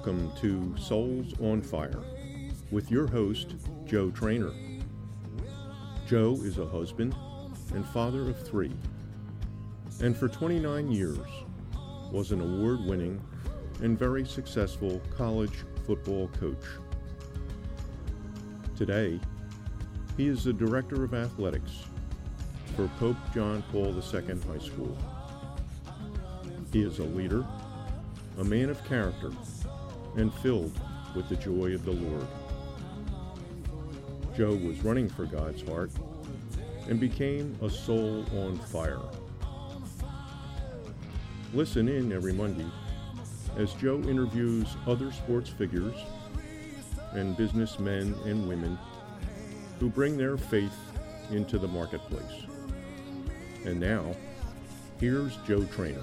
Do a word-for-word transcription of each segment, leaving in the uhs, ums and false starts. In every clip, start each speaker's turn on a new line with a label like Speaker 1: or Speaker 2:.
Speaker 1: Welcome to Souls on Fire with your host, Joe Trainer. Joe is a husband and father of three, and for twenty-nine years was an award-winning and very successful college football coach. Today, he is the Director of Athletics for Pope John Paul the Second High School. He is a leader, a man of character, and filled with the joy of the Lord. Joe was running for God's heart and became a soul on fire. Listen in every Monday as Joe interviews other sports figures and businessmen and women who bring their faith into the marketplace. And now, here's Joe Trainer.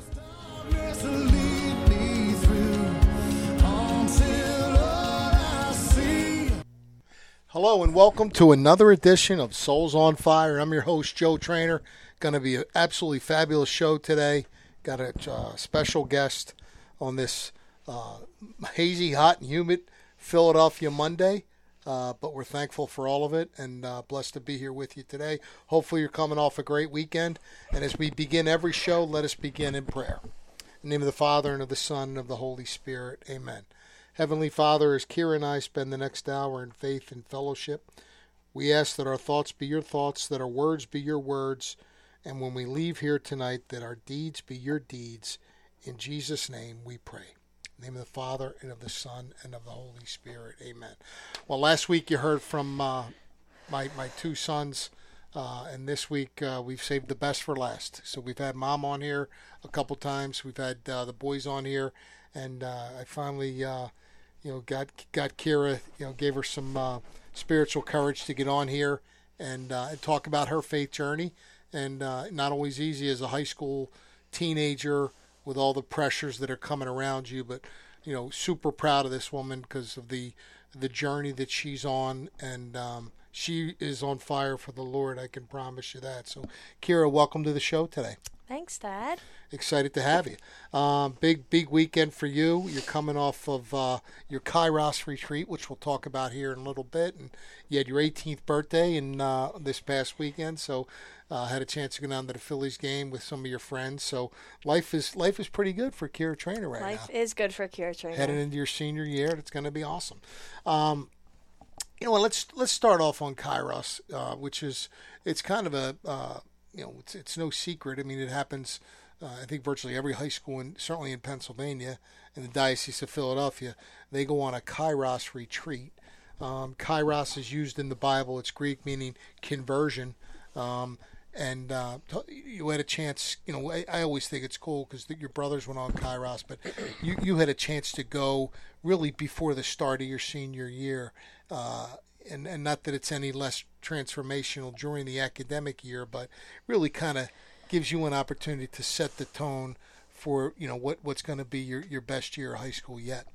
Speaker 2: Hello and welcome to another edition of Souls on Fire. I'm your host, Joe Trainer. Going to be an absolutely fabulous show today. Got a uh, special guest on this uh, hazy, hot, and humid Philadelphia Monday. Uh, but we're thankful for all of it and uh, blessed to be here with you today. Hopefully you're coming off a great weekend. And as we begin every show, let us begin in prayer. In the name of the Father, and of the Son, and of the Holy Spirit. Amen. Heavenly Father, as Kira and I spend the next hour in faith and fellowship, we ask that our thoughts be your thoughts, that our words be your words, and when we leave here tonight, that our deeds be your deeds. In Jesus' name we pray. In the name of the Father, and of the Son, and of the Holy Spirit. Amen. Well, last week you heard from uh, my, my two sons, uh, and this week uh, we've saved the best for last. So we've had Mom on here a couple times. We've had uh, the boys on here, and uh, I finally... Uh, You know, got got Kira, you know, gave her some uh, spiritual courage to get on here and, uh, and talk about her faith journey. And uh, not always easy as a high school teenager with all the pressures that are coming around you, but, you know, super proud of this woman because of the the journey that she's on. And um, she is on fire for the Lord, I can promise you that. So, Kira, welcome to the show today.
Speaker 3: Thanks, Dad.
Speaker 2: Excited to have you. Um, big, big weekend for you. You're coming off of uh, your Kairos retreat, which we'll talk about here in a little bit. And you had your eighteenth birthday in uh, this past weekend, so uh, had a chance to go down to the Phillies game with some of your friends. So life is life is pretty good for Kira Trainer right
Speaker 3: life
Speaker 2: now.
Speaker 3: Life is good for Kira Trainer.
Speaker 2: Heading into your senior year, it's going to be awesome. Um, you know what? Let's let's start off on Kairos, uh, which is it's kind of a uh, you know it's it's no secret. I mean, it happens. Uh, I think virtually every high school, and certainly in Pennsylvania, in the Diocese of Philadelphia, they go on a Kairos retreat. Um, Kairos is used in the Bible. It's Greek, meaning conversion. Um, and uh, you had a chance, you know, I, I always think it's cool because your brothers went on Kairos, but you, you had a chance to go really before the start of your senior year. Uh, and, and not that it's any less transformational during the academic year, but really kind of gives you an opportunity to set the tone for, you know, what, what's going to be your, your best year of high school yet.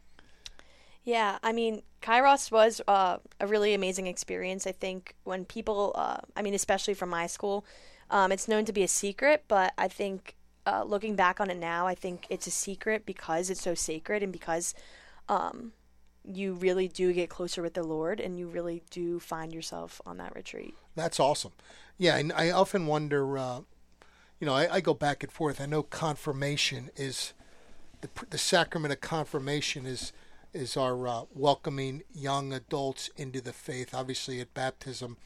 Speaker 3: Yeah, I mean, Kairos was uh, a really amazing experience. I think when people, uh, I mean, especially from my school, um, it's known to be a secret, but I think uh, looking back on it now, I think it's a secret because it's so sacred and because um, you really do get closer with the Lord and you really do find yourself on that retreat.
Speaker 2: That's awesome. Yeah, and I often wonder... Uh, You know, I, I go back and forth. I know confirmation is the the sacrament of confirmation is is our uh, welcoming young adults into the faith. Obviously, at baptism,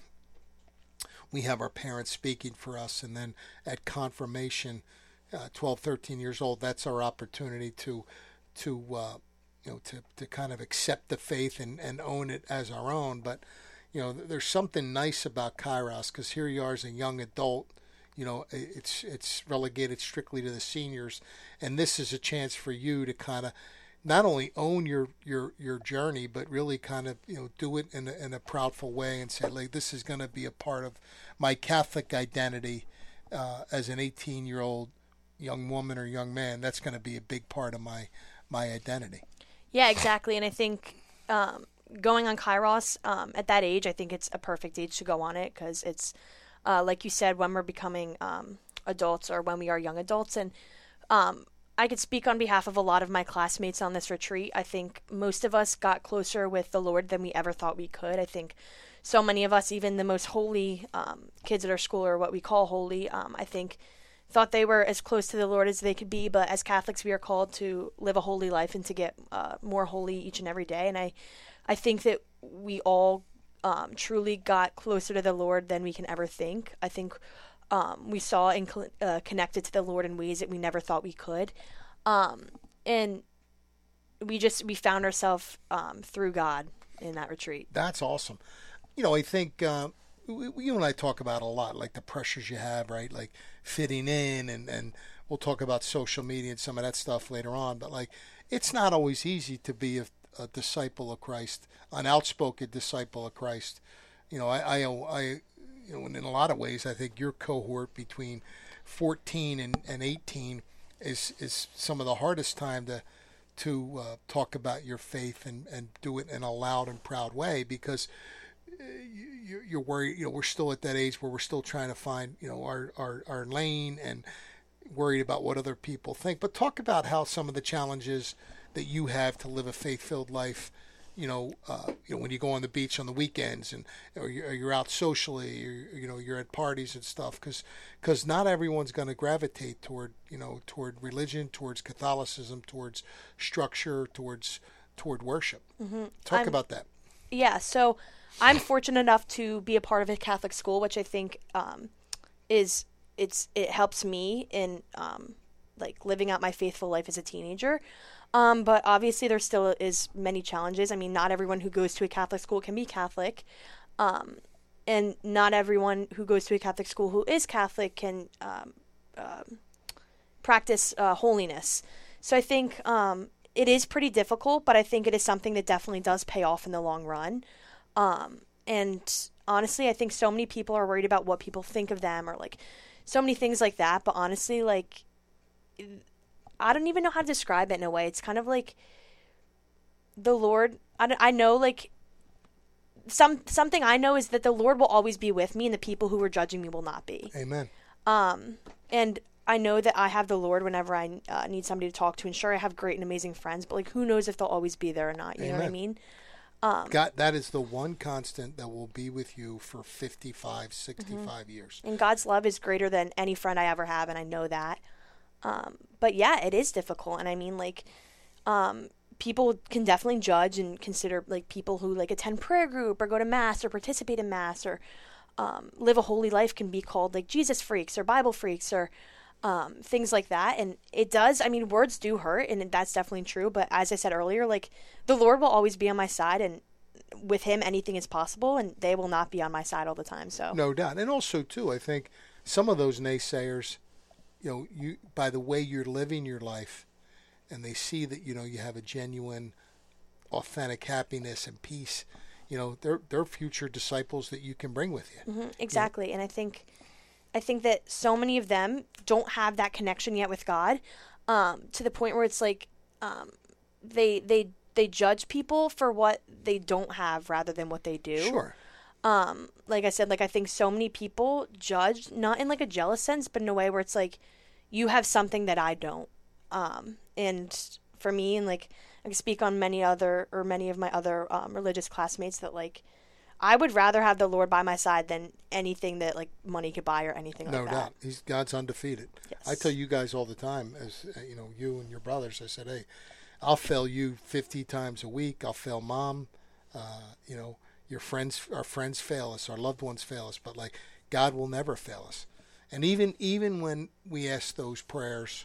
Speaker 2: we have our parents speaking for us, and then at confirmation, uh, twelve, thirteen years old, that's our opportunity to to uh, you know to to kind of accept the faith and, and own it as our own. But you know, there's something nice about Kairos because here you are as a young adult. You know, it's it's relegated strictly to the seniors, and this is a chance for you to kind of not only own your, your, your journey, but really kind of, you know, do it in a, in a proudful way and say, like, this is going to be a part of my Catholic identity uh, as an eighteen-year-old young woman or young man. That's going to be a big part of my my identity.
Speaker 3: Yeah, exactly, and I think um, going on Kairos um, at that age, I think it's a perfect age to go on it because it's. Uh, like you said, when we're becoming um, adults or when we are young adults. And um, I could speak on behalf of a lot of my classmates on this retreat. I think most of us got closer with the Lord than we ever thought we could. I think so many of us, even the most holy um, kids at our school, or what we call holy, um, I think thought they were as close to the Lord as they could be. But as Catholics, we are called to live a holy life and to get uh, more holy each and every day. And I, I think that we all um, truly got closer to the Lord than we can ever think. I think um, we saw and uh, connected to the Lord in ways that we never thought we could. Um, and we just, we found ourselves um, through God in that retreat.
Speaker 2: That's awesome. You know, I think uh, we, you and I talk about a lot, like the pressures you have, right? Like fitting in, and, and we'll talk about social media and some of that stuff later on. But like, it's not always easy to be a, a disciple of Christ, an outspoken disciple of Christ. You know, I, I, I, you know, in a lot of ways, I think your cohort between fourteen and, and eighteen is is some of the hardest time to to uh, talk about your faith and, and do it in a loud and proud way, because you, you're worried. You know, we're still at that age where we're still trying to find, you know, our, our, our lane, and worried about what other people think. But talk about how some of the challenges that you have to live a faith-filled life. You know, uh, you know, when you go on the beach on the weekends, and or you're, or you're out socially, or, you know, you're at parties and stuff, because because not everyone's going to gravitate toward, you know, toward religion, towards Catholicism, towards structure, towards toward worship.
Speaker 3: Mm-hmm.
Speaker 2: Talk
Speaker 3: I'm,
Speaker 2: about that.
Speaker 3: Yeah, so I'm fortunate enough to be a part of a Catholic school, which I think um, is it's it helps me in um, like living out my faithful life as a teenager. Um, but obviously there still is many challenges. I mean, not everyone who goes to a Catholic school can be Catholic. Um, and not everyone who goes to a Catholic school who is Catholic can um, um, practice uh, holiness. So I think um, it is pretty difficult, but I think it is something that definitely does pay off in the long run. Um, and honestly, I think so many people are worried about what people think of them, or like so many things like that. But honestly, like, I don't even know how to describe it in a way. It's kind of like the Lord. I, I know, like, some something I know is that the Lord will always be with me, and the people who are judging me will not be.
Speaker 2: Amen.
Speaker 3: Um, and I know that I have the Lord whenever I uh, need somebody to talk to. And sure, I have great and amazing friends, but like, who knows if they'll always be there or not? You
Speaker 2: Amen.
Speaker 3: know what I mean? Um,
Speaker 2: God, that is the one constant that will be with you for fifty-five, sixty-five mm-hmm. years.
Speaker 3: And God's love is greater than any friend I ever have, and I know that. Um, but yeah, it is difficult. And I mean, like, um, people can definitely judge and consider, like, people who, like, attend prayer group or go to mass or participate in mass or, um, live a holy life can be called, like, Jesus freaks or Bible freaks or, um, things like that. And it does, I mean, words do hurt, and that's definitely true. But as I said earlier, like, the Lord will always be on my side, and with him, anything is possible, and they will not be on my side all the time. So
Speaker 2: no doubt. And also too, I think some of those naysayers, you know, you by the way you're living your life, and they see that, you know, you have a genuine, authentic happiness and peace, you know, they're they're future disciples that you can bring with you.
Speaker 3: Mm-hmm, exactly. You know? And I think I think that so many of them don't have that connection yet with God, um, to the point where it's like um, they they they judge people for what they don't have rather than what they do.
Speaker 2: Sure.
Speaker 3: Um, like I said, like, I think so many people judge, not in like a jealous sense, but in a way where it's like, you have something that I don't. Um, and for me, and like, I can speak on many other, or many of my other, um, religious classmates, that like, I would rather have the Lord by my side than anything that like money could buy or anything like
Speaker 2: no
Speaker 3: that.
Speaker 2: No doubt. He's God's undefeated.
Speaker 3: Yes.
Speaker 2: I tell you guys all the time, as you know, you and your brothers, I said, hey, I'll fail you fifty times a week. I'll fail mom. Uh, you know, your friends, our friends fail us, our loved ones fail us, but like, God will never fail us. And even even when we ask those prayers,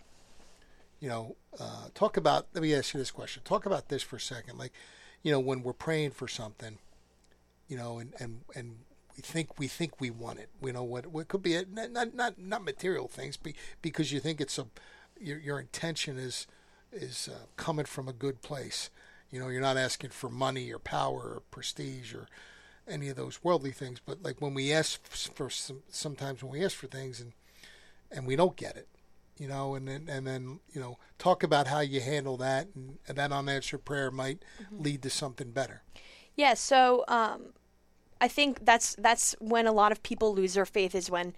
Speaker 2: you know, uh, talk about, let me ask you this question. Talk about this for a second. Like, you know, when we're praying for something, you know, and, and, and we think we think we want it. We know what what could be a, not not not material things, be, because you think it's a your your intention is is uh, coming from a good place. You know, you're not asking for money or power or prestige or any of those worldly things. But like when we ask for some, sometimes when we ask for things and and we don't get it, you know, and then and then you know, talk about how you handle that, and, and that unanswered prayer might mm-hmm. lead to something better.
Speaker 3: Yeah. So um, I think that's that's when a lot of people lose their faith, is when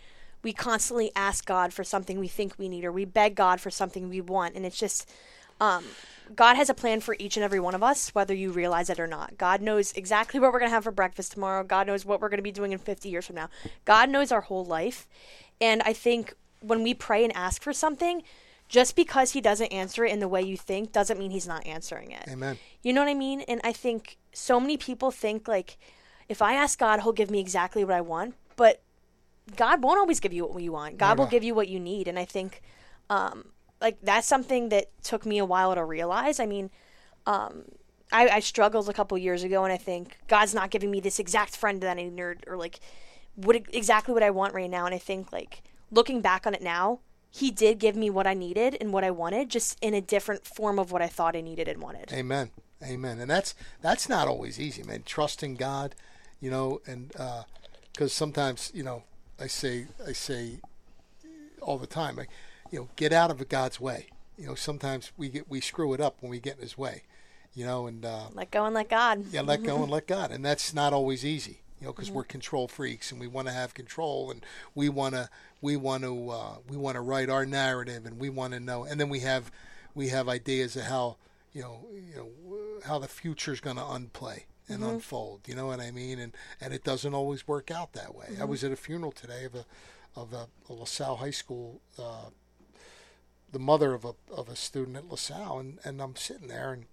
Speaker 3: we constantly ask God for something we think we need, or we beg God for something we want. And it's just, um, God has a plan for each and every one of us, whether you realize it or not. God knows exactly what we're going to have for breakfast tomorrow. God knows what we're going to be doing in fifty years from now. God knows our whole life. And I think when we pray and ask for something, just because he doesn't answer it in the way you think doesn't mean he's not answering it.
Speaker 2: Amen.
Speaker 3: You know what I mean? And I think so many people think, like, if I ask God, he'll give me exactly what I want. But God won't always give you what you want. God
Speaker 2: Never.
Speaker 3: will give you what you need. And I think, um, like, that's something that took me a while to realize. I mean, um, I, I struggled a couple years ago, and I think God's not giving me this exact friend that I need, or, or like, what exactly what I want right now. And I think, like, looking back on it now, he did give me what I needed and what I wanted, just in a different form of what I thought I needed and wanted.
Speaker 2: Amen. Amen. And that's that's not always easy, man. Trusting God, you know, and because uh, sometimes, you know, I say I say all the time, like, you know, get out of God's way. You know, sometimes we get we screw it up when we get in His way, you know, and uh,
Speaker 3: let go and let God.
Speaker 2: Yeah, let go and let God, and that's not always easy. You know, because mm-hmm. we're control freaks and we want to have control, and we want to we want to uh, we want to write our narrative, and we want to know, and then we have we have ideas of how you know you know how the future is going to unplay and mm-hmm. unfold. You know what I mean? And and it doesn't always work out that way. Mm-hmm. I was at a funeral today of a of a, a LaSalle High School, uh, the mother of a of a student at LaSalle, and, and I'm sitting there, and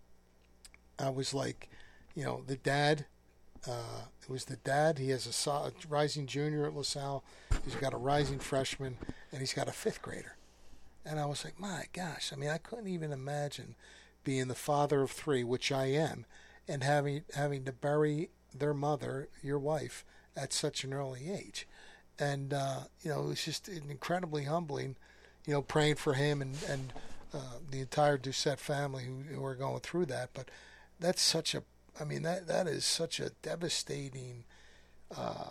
Speaker 2: I was like, you know, the dad. Uh, it was the dad. He has a, so- a rising junior at LaSalle. He's got a rising freshman, and he's got a fifth grader. And I was like, my gosh. I mean, I couldn't even imagine being the father of three, which I am, and having having to bury their mother, your wife, at such an early age. And, uh, you know, it was just incredibly humbling, you know, praying for him and, and uh, the entire Doucette family who, who are going through that. But that's such a I mean, that that is such a devastating uh,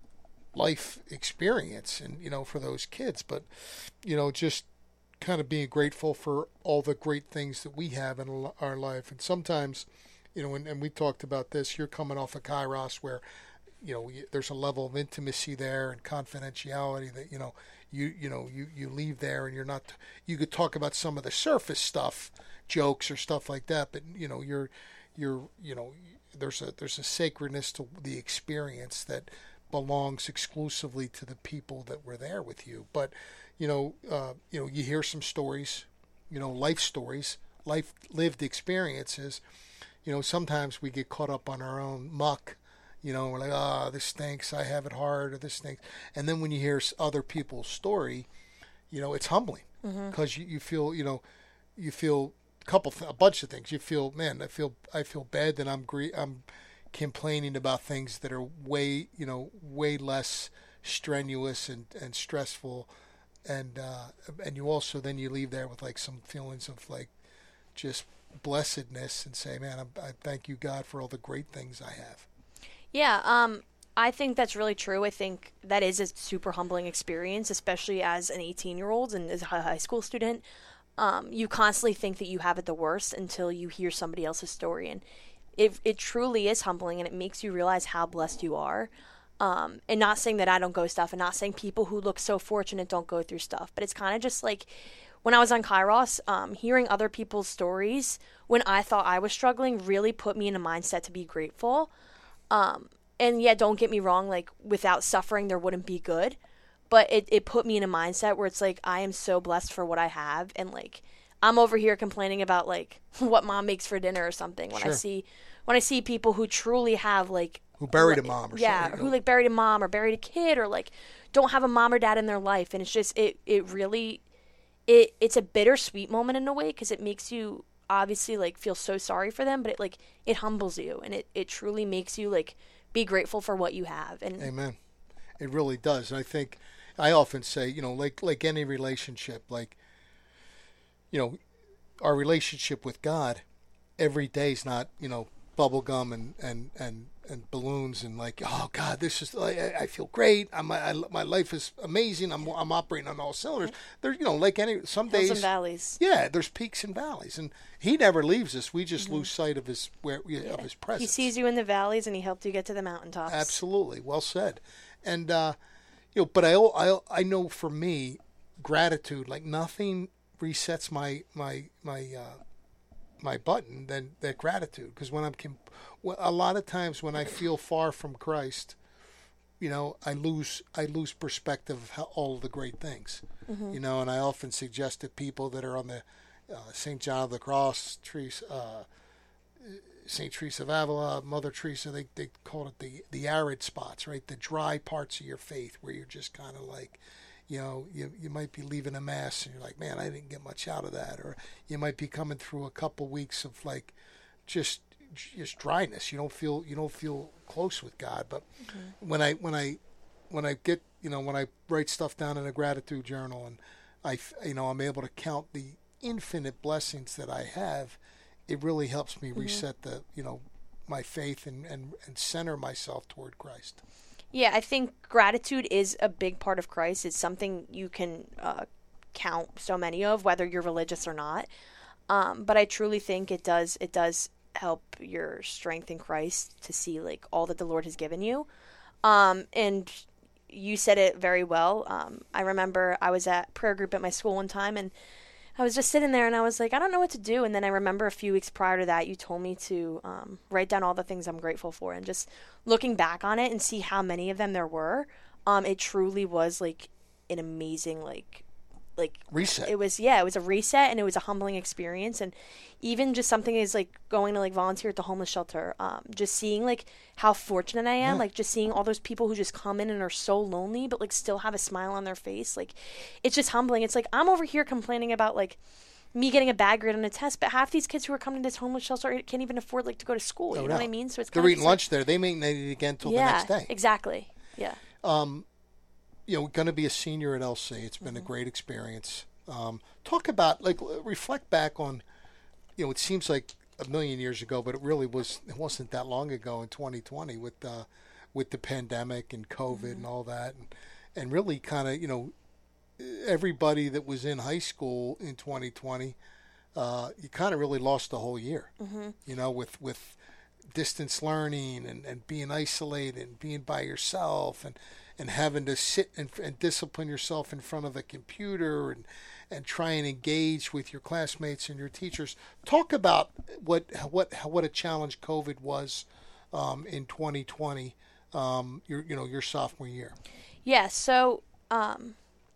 Speaker 2: life experience, and, you know, for those kids. But, you know, just kind of being grateful for all the great things that we have in our life. And sometimes, you know, and, and we talked about this, you're coming off of Kairos where, you know, there's a level of intimacy there and confidentiality that, you know, you you know, you, you leave there and you're not, you could talk about some of the surface stuff, jokes or stuff like that, but, you know, you're, You're, you know, there's a there's a sacredness to the experience that belongs exclusively to the people that were there with you. But, you know, uh, you know, you hear some stories, you know, life stories, life lived experiences. You know, sometimes we get caught up on our own muck. You know, we're like, ah, oh, this stinks. I have it hard, or this stinks. And then when you hear other people's story, you know, it's humbling because mm-hmm. you, you feel, you know, you feel. couple th- a bunch of things. You feel, man, I feel I feel bad that I'm gre- I'm complaining about things that are way, you know, way less strenuous and, and stressful, and uh, and you also then you leave there with like some feelings of like just blessedness and say, man, I, I thank you, God, for all the great things I have.
Speaker 3: Yeah, um, I think that's really true. I think that is a super humbling experience, especially as an eighteen-year-old and as a high school student. Um, you constantly think that you have it the worst until you hear somebody else's story. And it it truly is humbling, and it makes you realize how blessed you are. Um, and not saying that I don't go stuff, and not saying people who look so fortunate don't go through stuff. But it's kind of just like when I was on Kairos, um, hearing other people's stories when I thought I was struggling really put me in a mindset to be grateful. Um, and yeah, don't get me wrong, like without suffering, there wouldn't be good. But it, it put me in a mindset where it's like, I am so blessed for what I have. And like, I'm over here complaining about like what mom makes for dinner or something. When sure. I see, when I see people who truly have like,
Speaker 2: who buried a mom or
Speaker 3: yeah,
Speaker 2: something.
Speaker 3: Yeah, who like buried a mom or buried a kid or like don't have a mom or dad in their life. And it's just, it, it really, it, it's a bittersweet moment in a way. Cause it makes you obviously like feel so sorry for them, but it like, it humbles you and it, it truly makes you like be grateful for what you have. And
Speaker 2: amen. It really does. And I think, I often say, you know, like like any relationship, like, you know, our relationship with God, every day's not, you know, bubble gum and, and, and, and balloons and like, oh God, this is, I, I feel great. I'm, I, my life is amazing. I'm I'm operating on all cylinders. There's, you know, like any, some
Speaker 3: Hills
Speaker 2: days.
Speaker 3: and valleys.
Speaker 2: Yeah, there's peaks and valleys. And He never leaves us. We just mm-hmm. lose sight of His, where, yeah. of His presence.
Speaker 3: He sees you in the valleys and He helped you get to the mountaintops.
Speaker 2: Absolutely. Well said. And, uh, you know, but I, I, I know for me, gratitude, like nothing resets my, my, my, uh, my button than that gratitude. Because when I'm, well, a lot of times when I feel far from Christ, you know, I lose, I lose perspective of how, all of the great things, mm-hmm. you know, and I often suggest to people that are on the uh, Saint John of the Cross, Teresa, uh, Saint Teresa of Avila, Mother Teresa, they they call it the, the arid spots, right? The dry parts of your faith where you're just kind of like, you know, you you might be leaving a mass and you're like, man, I didn't get much out of that. Or you might be coming through a couple weeks of like just just dryness. You don't feel you don't feel close with God. But mm-hmm. when I when I when I get you know when I write stuff down in a gratitude journal and I you know I'm able to count the infinite blessings that I have, it really helps me mm-hmm. reset the, you know, my faith and, and, and center myself toward Christ.
Speaker 3: Yeah, I think gratitude is a big part of Christ. It's something you can uh, count so many of, whether you're religious or not. Um, but I truly think it does it does help your strength in Christ to see like all that the Lord has given you. Um, and you said it very well. Um, I remember I was at prayer group at my school one time, and I was just sitting there and I was like, I don't know what to do. And then I remember a few weeks prior to that, you told me to um, write down all the things I'm grateful for. And just looking back on it and see how many of them there were, um, it truly was like an amazing, like, like
Speaker 2: reset.
Speaker 3: It was, yeah, it was a reset, and it was a humbling experience. And even just something is like going to like volunteer at the homeless shelter, um, just seeing like how fortunate I am, yeah. like just seeing all those people who just come in and are so lonely, but like still have a smile on their face. Like, it's just humbling. It's like, I'm over here complaining about like me getting a bad grade on a test, but half these kids who are coming to this homeless shelter can't even afford like to go to school. No, you know no. what I mean? So it's
Speaker 2: they're eating lunch like, there. They may not eat again until
Speaker 3: yeah,
Speaker 2: the next day.
Speaker 3: Exactly. Yeah.
Speaker 2: Um, you know, going to be a senior at L C. It's been mm-hmm. a great experience. Um, talk about, like, reflect back on, you know, it seems like a million years ago, but it really was, it wasn't that long ago in twenty twenty with, uh, with the pandemic and COVID mm-hmm. and all that. And, and really kind of, you know, everybody that was in high school in twenty twenty, uh, you kind of really lost the whole year, mm-hmm. you know, with, with distance learning and, and being isolated and being by yourself and, and having to sit and, and discipline yourself in front of a computer and, and try and engage with your classmates and your teachers. Talk about what what what a challenge COVID was um, in twenty twenty, um, your you know your sophomore year.
Speaker 3: Yeah, so um,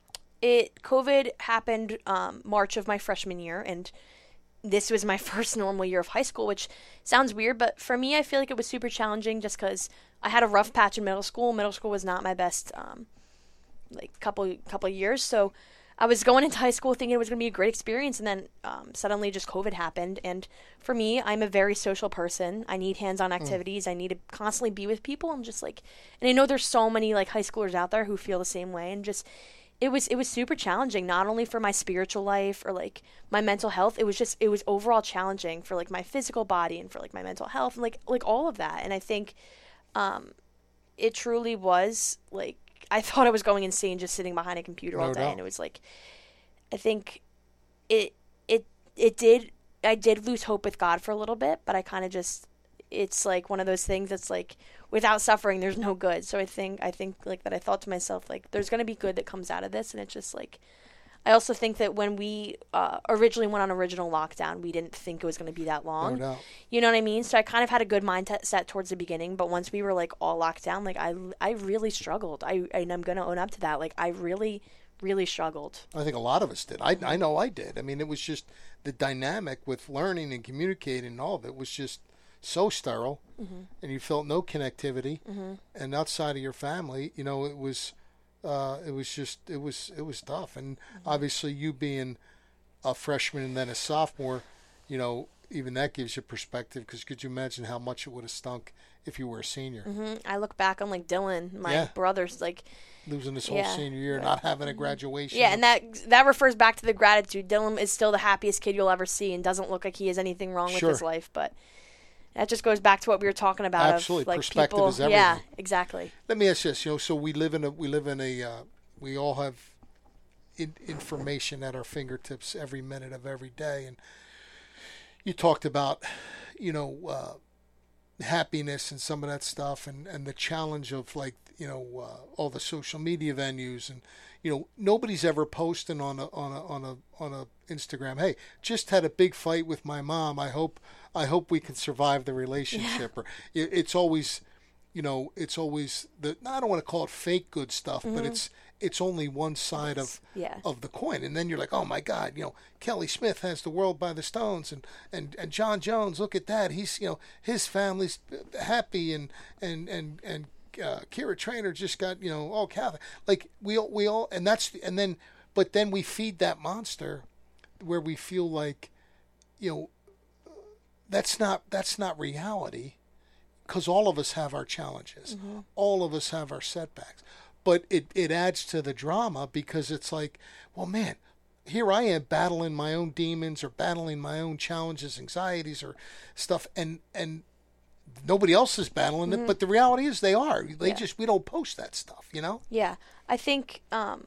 Speaker 3: it COVID happened um, March of my freshman year, and this was my first normal year of high school, which sounds weird, but for me, I feel like it was super challenging just because I had a rough patch in middle school. Middle school was not my best, um, like couple couple years, so I was going into high school thinking it was going to be a great experience, and then um, suddenly just COVID happened. And for me, I'm a very social person. I need hands-on activities. Mm. I need to constantly be with people. I'm just like, and I know there's so many like high schoolers out there who feel the same way. And just, it was it was super challenging, not only for my spiritual life or like my mental health. It was just it was overall challenging for like my physical body and for like my mental health and like like all of that. And I think, um, it truly was like. I thought I was going insane just sitting behind a computer all day, and it was like, I think it it it did. I did lose hope with God for a little bit, but I kind of just, it's like one of those things that's like, without suffering, there's no good. So I think I think like that. I thought to myself like, there's gonna be good that comes out of this, and it's just like, I also think that when we uh, originally went on original lockdown, we didn't think it was going to be that long.
Speaker 2: No doubt.
Speaker 3: You know what I mean? So I kind of had a good mindset towards the beginning, but once we were like all locked down, like I, I really struggled. I and I'm going to own up to that. Like I really, really struggled.
Speaker 2: I think a lot of us did. I I know I did. I mean, it was just the dynamic with learning and communicating and all of it was just so sterile, mm-hmm. and you felt no connectivity. Mm-hmm. And outside of your family, you know, it was. Uh, it was just it was it was tough, and mm-hmm. obviously you being a freshman and then a sophomore, you know, even that gives you perspective. Because could you imagine how much it would have stunk if you were a senior?
Speaker 3: Mm-hmm. I look back on like Dylan, my yeah. brother's like
Speaker 2: losing his whole
Speaker 3: yeah.
Speaker 2: senior year, not having a graduation.
Speaker 3: Yeah, and that that refers back to the gratitude. Dylan is still the happiest kid you'll ever see, and doesn't look like he has anything wrong
Speaker 2: sure.
Speaker 3: with his life, but. That just goes back to what we were talking about.
Speaker 2: Absolutely,
Speaker 3: of, like,
Speaker 2: perspective
Speaker 3: people,
Speaker 2: is everything.
Speaker 3: Yeah, exactly.
Speaker 2: Let me ask you this: you know, so we live in a we live in a uh, we all have in, information at our fingertips every minute of every day, and you talked about, you know, uh, happiness and some of that stuff, and, and the challenge of like you know uh, all the social media venues, and you know nobody's ever posting on a on a on a on a Instagram, hey, just had a big fight with my mom. I hope I hope we can survive the relationship. Yeah. Or it, it's always, you know, it's always the I don't want to call it fake good stuff, mm-hmm. but it's it's only one side of
Speaker 3: yeah.
Speaker 2: of the coin, and then you're like, oh my God, you know, Kelly Smith has the world by the stones, and, and, and John Jones, look at that, he's you know his family's happy, and and and and uh, Kira Trainer just got you know all Catholic, like we all we all, and that's and then but then we feed that monster, where we feel like, you know, that's not that's not reality, because all of us have our challenges, mm-hmm. all of us have our setbacks. But it, it adds to the drama, because it's like, well, man, here I am battling my own demons, or battling my own challenges, anxieties, or stuff, and and nobody else is battling mm-hmm. it. But the reality is they are. They yeah. just we don't post that stuff, you know.
Speaker 3: Yeah, I think um,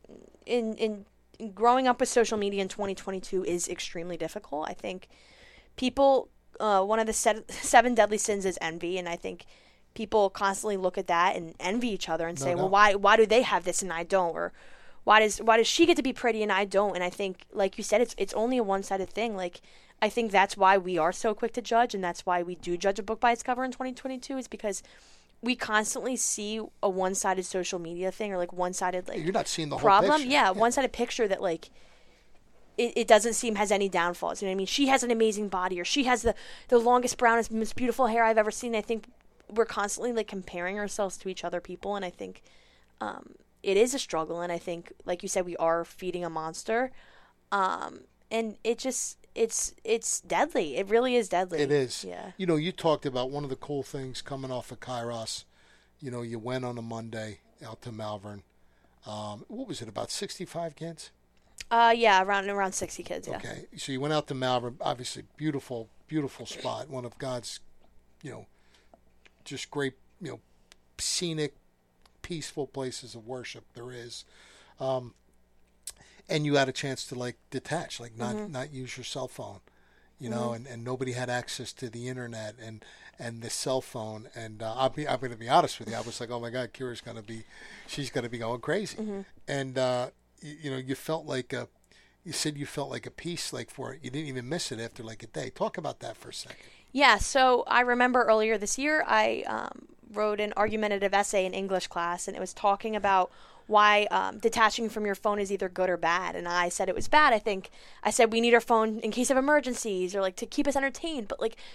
Speaker 3: in in growing up with social media in twenty twenty-two is extremely difficult. I think people, uh, one of the set, seven deadly sins is envy, and I think people constantly look at that and envy each other and say, no, no. well, why why do they have this and I don't? Or why does why does she get to be pretty and I don't? And I think, like you said, it's it's only a one-sided thing. Like, I think that's why we are so quick to judge, and that's why we do judge a book by its cover in twenty twenty-two, is because we constantly see a one-sided social media thing, or like one-sided like
Speaker 2: you're not seeing the
Speaker 3: problem.
Speaker 2: whole picture.
Speaker 3: Yeah,
Speaker 2: yeah,
Speaker 3: one-sided picture that like it, it doesn't seem has any downfalls. You know what I mean? She has an amazing body, or she has the the longest, brownest, most beautiful hair I've ever seen. I think we're constantly like comparing ourselves to each other people, and I think um, it is a struggle. And I think, like you said, we are feeding a monster, um, and it just it's it's deadly. It really is deadly.
Speaker 2: It is.
Speaker 3: Yeah.
Speaker 2: You know, you talked about one of the cool things coming off of Kairos. You know, you went on a Monday out to Malvern. Um, what was it? About sixty-five kids.
Speaker 3: Uh, yeah, around around sixty kids. Yeah.
Speaker 2: Okay, so you went out to Malvern. Obviously, beautiful, beautiful spot. One of God's, you know. Just great, you know, scenic, peaceful places of worship there is, um, and you had a chance to like detach, like not mm-hmm. not use your cell phone, you know, mm-hmm. and, and nobody had access to the internet and, and the cell phone, and uh, I'll be I'm going to be honest with you, I was like, oh my God, Kira's going to be, she's going to be going crazy, mm-hmm. and uh, you, you know, you felt like a, you said you felt like a peace, like for it, you didn't even miss it after like a day. Talk about that for a second.
Speaker 3: Yeah, so I remember earlier this year I um, wrote an argumentative essay in English class, and it was talking about why um, detaching from your phone is either good or bad. And I said it was bad. I think I said we need our phone in case of emergencies, or like to keep us entertained. But like,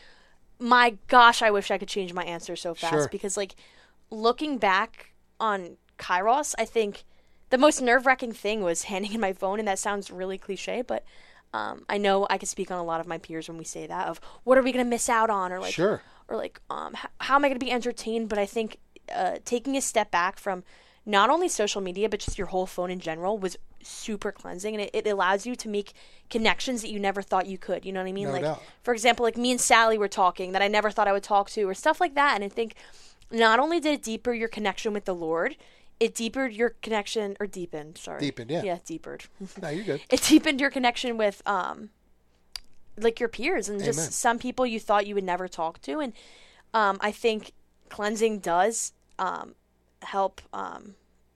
Speaker 3: my gosh, I wish I could change my answer so fast,
Speaker 2: sure.
Speaker 3: because like looking back on Kairos, I think the most nerve-wracking thing was handing in my phone, and that sounds really cliche, but Um, I know I can speak on a lot of my peers when we say that, of what are we going to miss out on, or like,
Speaker 2: sure.
Speaker 3: or like, um, h- how am I going to be entertained? But I think uh, taking a step back from not only social media, but just your whole phone in general was super cleansing, and it, it allows you to make connections that you never thought you could. You know what I mean?
Speaker 2: No
Speaker 3: like,
Speaker 2: doubt.
Speaker 3: For example, like me and Sally were talking that I never thought I would talk to, or stuff like that. And I think not only did it deeper your connection with the Lord, it deepened your connection, or deepened, sorry.
Speaker 2: Deepened, yeah.
Speaker 3: Yeah, deepened.
Speaker 2: No, you're good.
Speaker 3: It deepened your connection with, um, like, your peers, and
Speaker 2: Amen.
Speaker 3: just some people you thought you would never talk to. And um, I think cleansing does um, help, um,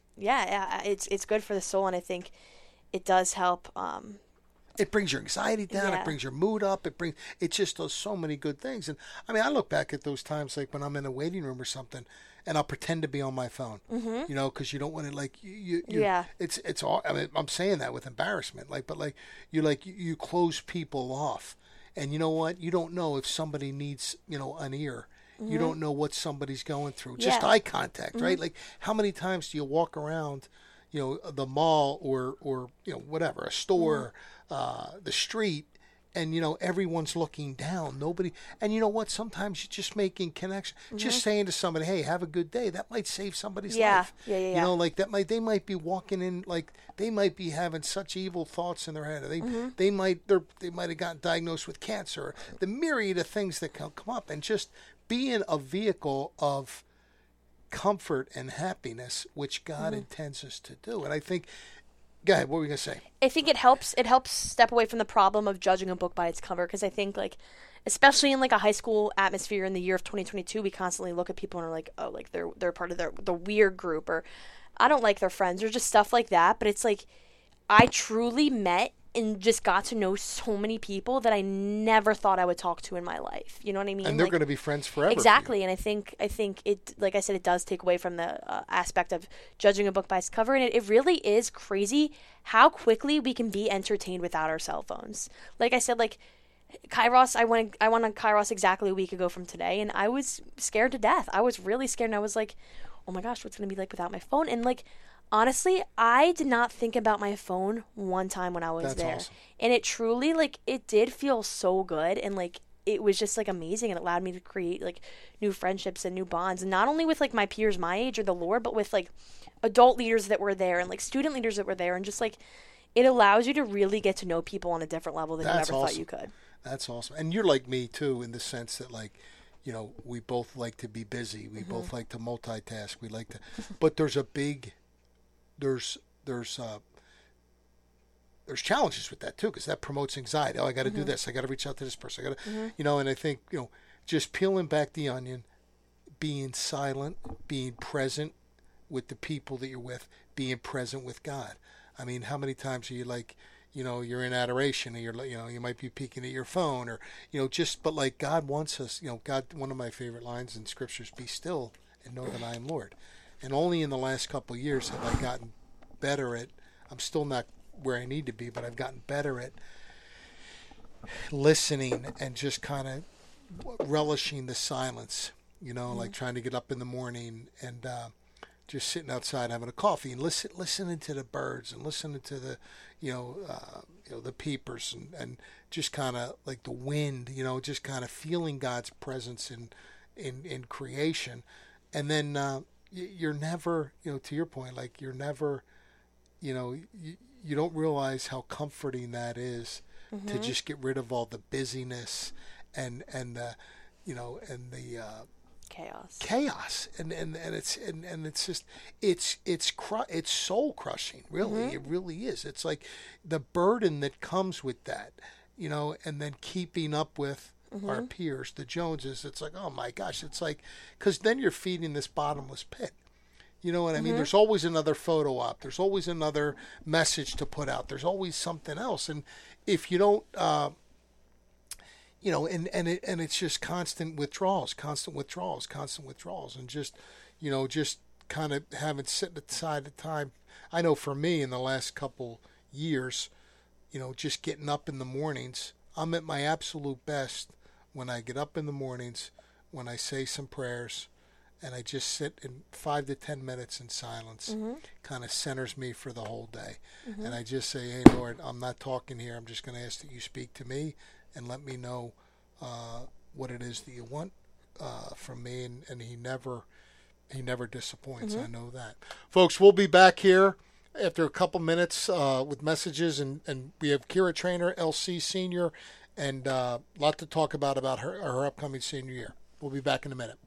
Speaker 3: yeah, it's it's good for the soul, and I think it does help. Um,
Speaker 2: it brings your anxiety down.
Speaker 3: Yeah.
Speaker 2: It brings your mood up. It brings, it just does so many good things. And, I mean, I look back at those times, like, when I'm in a waiting room or something, and I'll pretend to be on my phone, mm-hmm. you know, because you don't want to, like, you, you, you
Speaker 3: yeah.
Speaker 2: it's, it's all, I mean, I'm saying that with embarrassment, like, but, like, you, like, you, you close people off, and you know what? You don't know if somebody needs, you know, an ear. Mm-hmm. You don't know what somebody's going through. Just
Speaker 3: yeah.
Speaker 2: eye contact,
Speaker 3: mm-hmm.
Speaker 2: right? Like, how many times do you walk around, you know, the mall or, or, you know, whatever, a store, mm-hmm. uh, the street, and, you know, everyone's looking down. Nobody, and you know what? Sometimes you're just making connection. Mm-hmm. Just saying to somebody, hey, have a good day. That might save somebody's
Speaker 3: yeah.
Speaker 2: life.
Speaker 3: Yeah, yeah, yeah.
Speaker 2: You know, like that might, they might be walking in, like, they might be having such evil thoughts in their head. They,
Speaker 3: mm-hmm.
Speaker 2: they might, they're, they might have gotten diagnosed with cancer. The myriad of things that can come up, and just being a vehicle of comfort and happiness, which God mm-hmm. intends us to do. And I think, go ahead, what were we going to say?
Speaker 3: I think it helps, it helps step away from the problem of judging a book by its cover, because I think, like, especially in like a high school atmosphere in the year of twenty twenty-two, we constantly look at people and are like, oh, like they're they're part of their the weird group, or I don't like their friends, or just stuff like that. But it's like I truly met and just got to know so many people that I never thought I would talk to in my life. You know what I mean?
Speaker 2: And they're
Speaker 3: like,
Speaker 2: going to be friends forever.
Speaker 3: Exactly. And I think I think it, like I said, it does take away from the uh, aspect of judging a book by its cover. And it, it really is crazy how quickly we can be entertained without our cell phones. Like I said, like Kairos, I went I went on Kairos exactly a week ago from today, and I was scared to death. I was really scared, and I was like, oh my gosh, what's going to be like without my phone? And like, honestly, I did not think about my phone one time when I was
Speaker 2: That's
Speaker 3: there.
Speaker 2: Awesome.
Speaker 3: And it truly, like, it did feel so good. And, like, it was just, like, amazing. And it allowed me to create, like, new friendships and new bonds. And not only with, like, my peers my age or the Lord, but with, like, adult leaders that were there and, like, student leaders that were there. And just, like, it allows you to really get to know people on a different level than
Speaker 2: That's
Speaker 3: you ever
Speaker 2: awesome.
Speaker 3: thought you could.
Speaker 2: That's awesome. And you're like me, too, in the sense that, like, you know, we both like to be busy. We mm-hmm. both like to multitask. We like to, but there's a big... There's there's uh, there's challenges with that too, because that promotes anxiety. Oh, I got to mm-hmm. do this. I got to reach out to this person. I got to, mm-hmm. you know. And I think you know, just peeling back the onion, being silent, being present with the people that you're with, being present with God. I mean, how many times are you like, you know, you're in adoration, and you're, you know, you might be peeking at your phone, or you know, just but like God wants us. You know, God. One of my favorite lines in scriptures: "Be still and know that I am Lord." And only in the last couple of years have I gotten better at, I'm still not where I need to be, but I've gotten better at listening and just kind of relishing the silence, you know, mm-hmm. like trying to get up in the morning and uh, just sitting outside having a coffee and listen, listening to the birds and listening to the, you know, uh, you know, the peepers and, and just kind of like the wind, you know, just kind of feeling God's presence in, in, in creation. And then, uh, you're never, you know, to your point, like you're never, you know, you, you don't realize how comforting that is mm-hmm. to just get rid of all the busyness and, and the, you know, and the uh,
Speaker 3: chaos,
Speaker 2: chaos. And, and, and it's, and, and it's just, it's, it's, cru- it's soul crushing. Really. Mm-hmm. It really is. It's like the burden that comes with that, you know, and then keeping up with Mm-hmm. our peers, the Joneses. It's like, oh my gosh, it's like, because then you're feeding this bottomless pit. You know what I mean? Mm-hmm. There's always another photo op. There's always another message to put out. There's always something else. And if you don't, uh, you know, and, and, it, and it's just constant withdrawals, constant withdrawals, constant withdrawals. And just, you know, just kind of having set aside the time. I know for me in the last couple years, you know, just getting up in the mornings, I'm at my absolute best when I get up in the mornings, when I say some prayers, and I just sit in five to ten minutes in silence, mm-hmm. kind of centers me for the whole day. Mm-hmm. And I just say, hey, Lord, I'm not talking here. I'm just going to ask that you speak to me and let me know uh, what it is that you want uh, from me. And, and he never he never disappoints. Mm-hmm. I know that. Folks, we'll be back here after a couple minutes uh, with messages, and, and we have Kira Trainer, L C Senior, and uh, a lot to talk about about her, her upcoming senior year. We'll be back in a minute.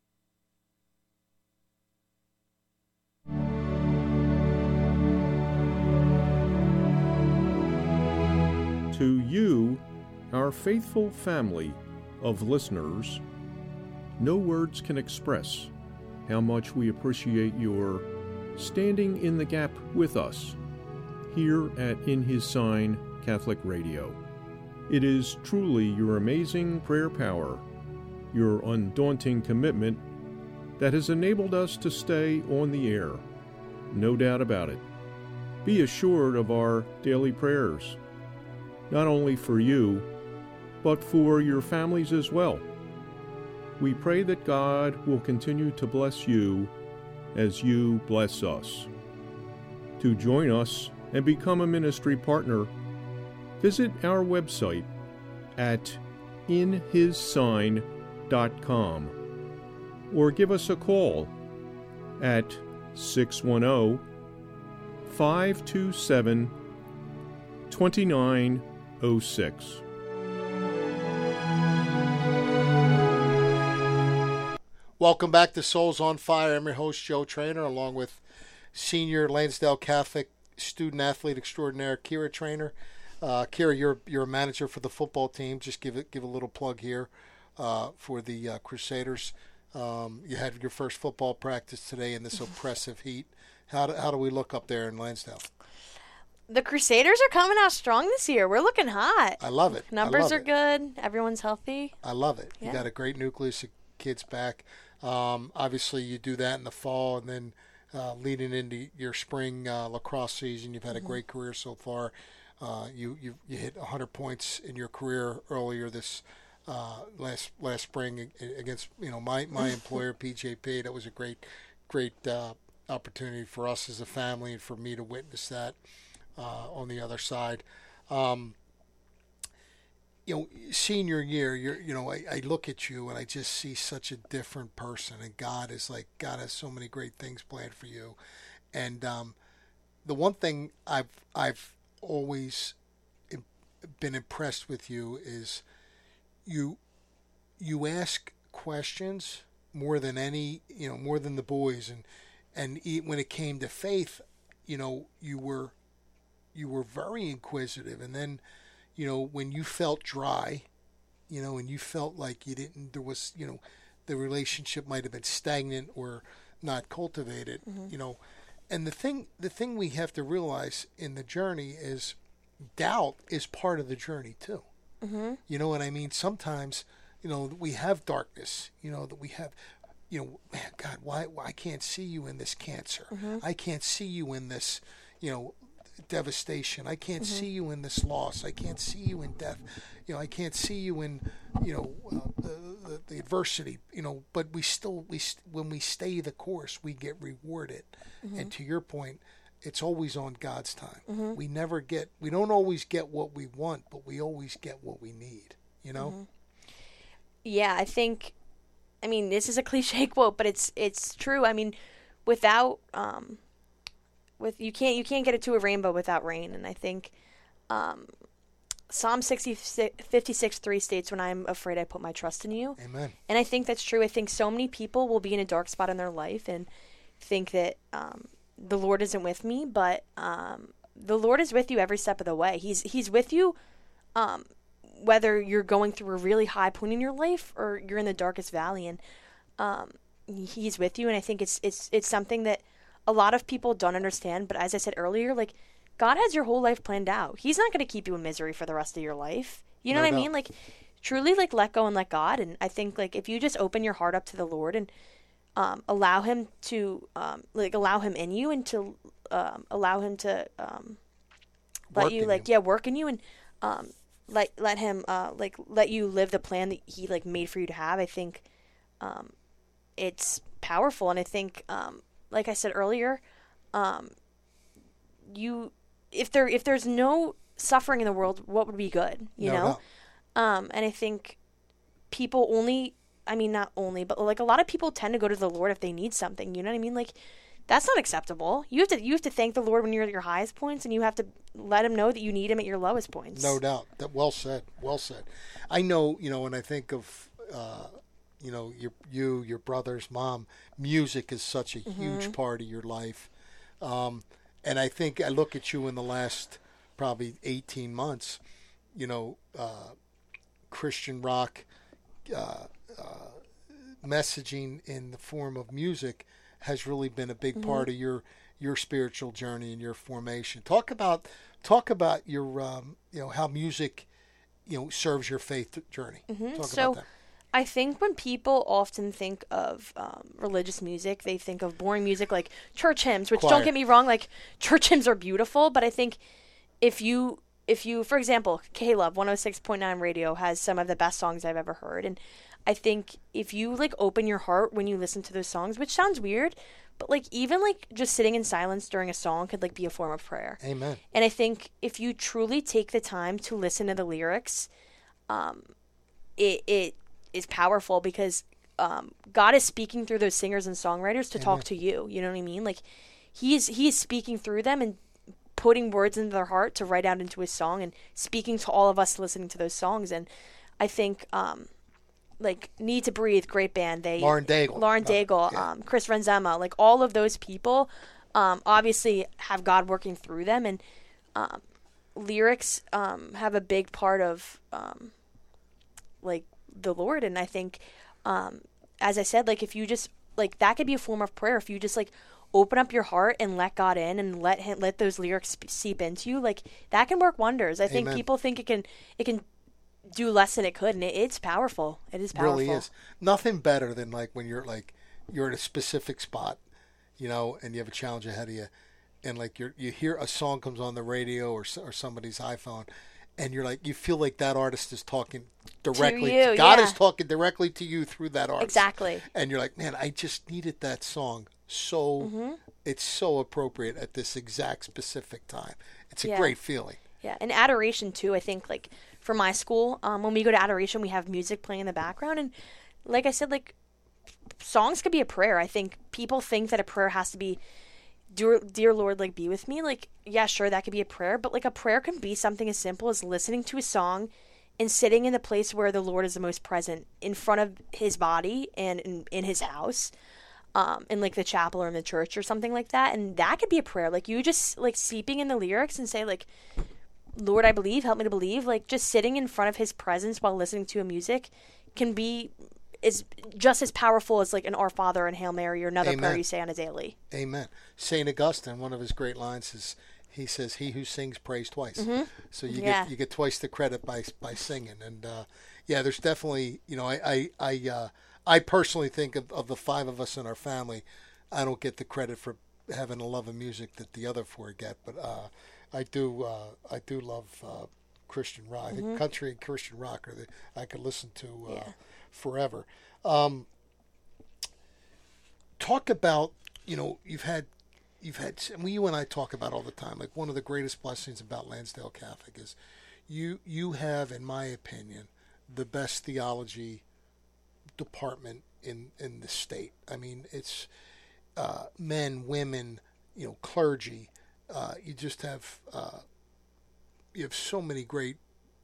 Speaker 1: To you, our faithful family of listeners, no words can express how much we appreciate your standing in the gap with us here at In His Sign Catholic Radio. It is truly your amazing prayer power, your undaunting commitment that has enabled us to stay on the air. No doubt about it. Be assured of our daily prayers, not only for you, but for your families as well. We pray that God will continue to bless you as you bless us. To join us and become a ministry partner, visit our website at in his sign dot com or give us a call at six one zero, five two seven, two nine zero six.
Speaker 2: Welcome back to Souls on Fire. I'm your host, Joe Trainer, along with senior Lansdale Catholic student athlete extraordinaire Kira Trainer. Uh, Kira, you're you're a manager for the football team. Just give it give a little plug here uh, for the uh, Crusaders. Um, you had your first football practice today in this oppressive heat. How do, how do we look up there in Lansdale?
Speaker 3: The Crusaders are coming out strong this year. We're looking hot.
Speaker 2: I love it.
Speaker 3: Numbers
Speaker 2: love
Speaker 3: are
Speaker 2: it.
Speaker 3: good. Everyone's healthy.
Speaker 2: I love it.
Speaker 3: Yeah.
Speaker 2: You got a great nucleus of kids back. Um, obviously, you do that in the fall, and then uh, leading into your spring uh, lacrosse season, you've had mm-hmm. a great career so far. Uh, you, you you hit one hundred points in your career earlier this uh, last last spring against you know my, my employer P J P. That was a great great uh, opportunity for us as a family and for me to witness that uh, on the other side. Um, you know, senior year, you're you know I, I look at you and I just see such a different person, and God is like God has so many great things planned for you. And um, the one thing I've I've always been impressed with you is you you ask questions more than any you know more than the boys, and and when it came to faith, you know you were you were very inquisitive, and then you know when you felt dry, you know and you felt like you didn't there was you know the relationship might have been stagnant or not cultivated, mm-hmm. you know and the thing the thing we have to realize in the journey is doubt is part of the journey too. Mm-hmm. You know what I mean? Sometimes, you know, we have darkness, you know, that we have, you know, man, God, why, why I can't see you in this cancer. Mm-hmm. I can't see you in this, you know, devastation. I can't mm-hmm. see you in this loss. I can't see you in death. You know, I can't see you in, you know, uh, the, the, the adversity, you know, but we still, we when we stay the course, we get rewarded. Mm-hmm. And to your point, it's always on God's time. Mm-hmm. We never get, we don't always get what we want, but we always get what we need, you know?
Speaker 3: Mm-hmm. Yeah, I think, I mean, this is a cliche quote, but it's it's true. I mean, without, um, with you can't you can't get it to a rainbow without rain. And I think um, Psalm fifty-six three states, when I'm afraid, I put my trust in you.
Speaker 2: Amen.
Speaker 3: And I think that's true. I think so many people will be in a dark spot in their life and think that, um, the Lord isn't with me, but um, the Lord is with you every step of the way. He's He's with you, um, whether you're going through a really high point in your life or you're in the darkest valley, and um, He's with you. And I think it's it's it's something that a lot of people don't understand. But as I said earlier, like God has your whole life planned out. He's not going to keep you in misery for the rest of your life. You know no, what I no. mean? Like truly, like let go and let God. And I think like if you just open your heart up to the Lord and Um, allow him to, um, like, allow him in you and to um, allow him to um, let
Speaker 2: work
Speaker 3: you, like, you. yeah, work in you and um, let let him, uh, like, let you live the plan that he, like, made for you to have. I think um, it's powerful. And I think, um, like I said earlier, um, you, if there if there's no suffering in the world, what would be good, you
Speaker 2: no,
Speaker 3: know?
Speaker 2: No.
Speaker 3: Um, and I think people only... I mean, not only, but like a lot of people tend to go to the Lord if they need something. You know what I mean? Like, that's not acceptable. You have to you have to thank the Lord when you're at your highest points, and you have to let him know that you need him at your lowest points.
Speaker 2: No doubt. That well said. Well said. I know. You know, when I think of, uh, you know, your you, your brother's mom, music is such a mm-hmm. huge part of your life, um, and I think I look at you in the last probably eighteen months. You know, uh, Christian rock. Uh, Uh, messaging in the form of music has really been a big mm-hmm. part of your your spiritual journey and your formation. Talk about talk about your um, you know how music you know serves your faith journey.
Speaker 3: Mm-hmm.
Speaker 2: Talk
Speaker 3: so,
Speaker 2: about that.
Speaker 3: I think when people often think of um, religious music, they think of boring music like church hymns, which
Speaker 2: Choir.
Speaker 3: Don't get me wrong, like church hymns are beautiful, but I think if you if you, for example, K-Love one oh six point nine radio has some of the best songs I've ever heard, and I think if you, like, open your heart when you listen to those songs, which sounds weird, but, like, even, like, just sitting in silence during a song could, like, be a form of prayer.
Speaker 2: Amen.
Speaker 3: And I think if you truly take the time to listen to the lyrics, um, it it is powerful because um, God is speaking through those singers and songwriters to Amen. Talk to you. You know what I mean? Like, he is, he is speaking through them and putting words into their heart to write out into his song and speaking to all of us listening to those songs. And I think... Um, like Need to Breathe, great band. They
Speaker 2: Lauren Daigle,
Speaker 3: Lauren Daigle,
Speaker 2: oh, yeah.
Speaker 3: um, Chris Renzema, like all of those people, um, obviously have God working through them, and um, lyrics um, have a big part of um, like the Lord, and I think, um, as I said, like if you just like that could be a form of prayer if you just like open up your heart and let God in and let him let those lyrics seep into you. Like that can work wonders. I think
Speaker 2: Amen.
Speaker 3: people think it can it can do less than it could, and it, it's powerful. It is powerful.
Speaker 2: Really is. Nothing better than like when you're like you're at a specific spot, you know, and you have a challenge ahead of you, and like you you hear a song comes on the radio or or somebody's iPhone, and you're like you feel like that artist is talking directly.
Speaker 3: To you,
Speaker 2: God
Speaker 3: yeah.
Speaker 2: is talking directly to you through that artist.
Speaker 3: Exactly.
Speaker 2: And you're like, man, I just needed that song. So
Speaker 3: Mm-hmm.
Speaker 2: it's so appropriate at this exact specific time. It's a
Speaker 3: Yeah.
Speaker 2: great feeling.
Speaker 3: Yeah, and adoration too. I think like for my school, um, when we go to adoration, we have music playing in the background, and like I said, like songs could be a prayer. I think people think that a prayer has to be, dear, dear Lord, like be with me. Like yeah, sure, that could be a prayer, but like a prayer can be something as simple as listening to a song and sitting in the place where the Lord is the most present, in front of His body and in, in His house. Um, in like the chapel or in the church or something like that, and that could be a prayer. Like you just like seeping in the lyrics and say like, Lord, I believe, help me to believe. Like just sitting in front of His presence while listening to a music can be is just as powerful as like an Our Father and Hail Mary or another
Speaker 2: Amen.
Speaker 3: prayer you say on a daily.
Speaker 2: Amen. Saint Augustine, one of his great lines is he says, "He who sings prays twice."
Speaker 3: Mm-hmm.
Speaker 2: So you
Speaker 3: Yeah.
Speaker 2: get you get twice the credit by by singing. And uh, yeah, there's definitely you know I I I, uh, I personally think of, of the five of us in our family, I don't get the credit for having a love of music that the other four get, but uh, I do uh, I do love uh, Christian rock. I think country and Christian rock are the, I could listen to uh,
Speaker 3: Yeah.
Speaker 2: forever. Um, talk about you know you've had you've had and you and I talk about all the time. Like one of the greatest blessings about Lansdale Catholic is you you have, in my opinion, the best theology department in in the state. I mean, it's uh, men, women, you know, clergy. Uh, you just have uh, you have so many great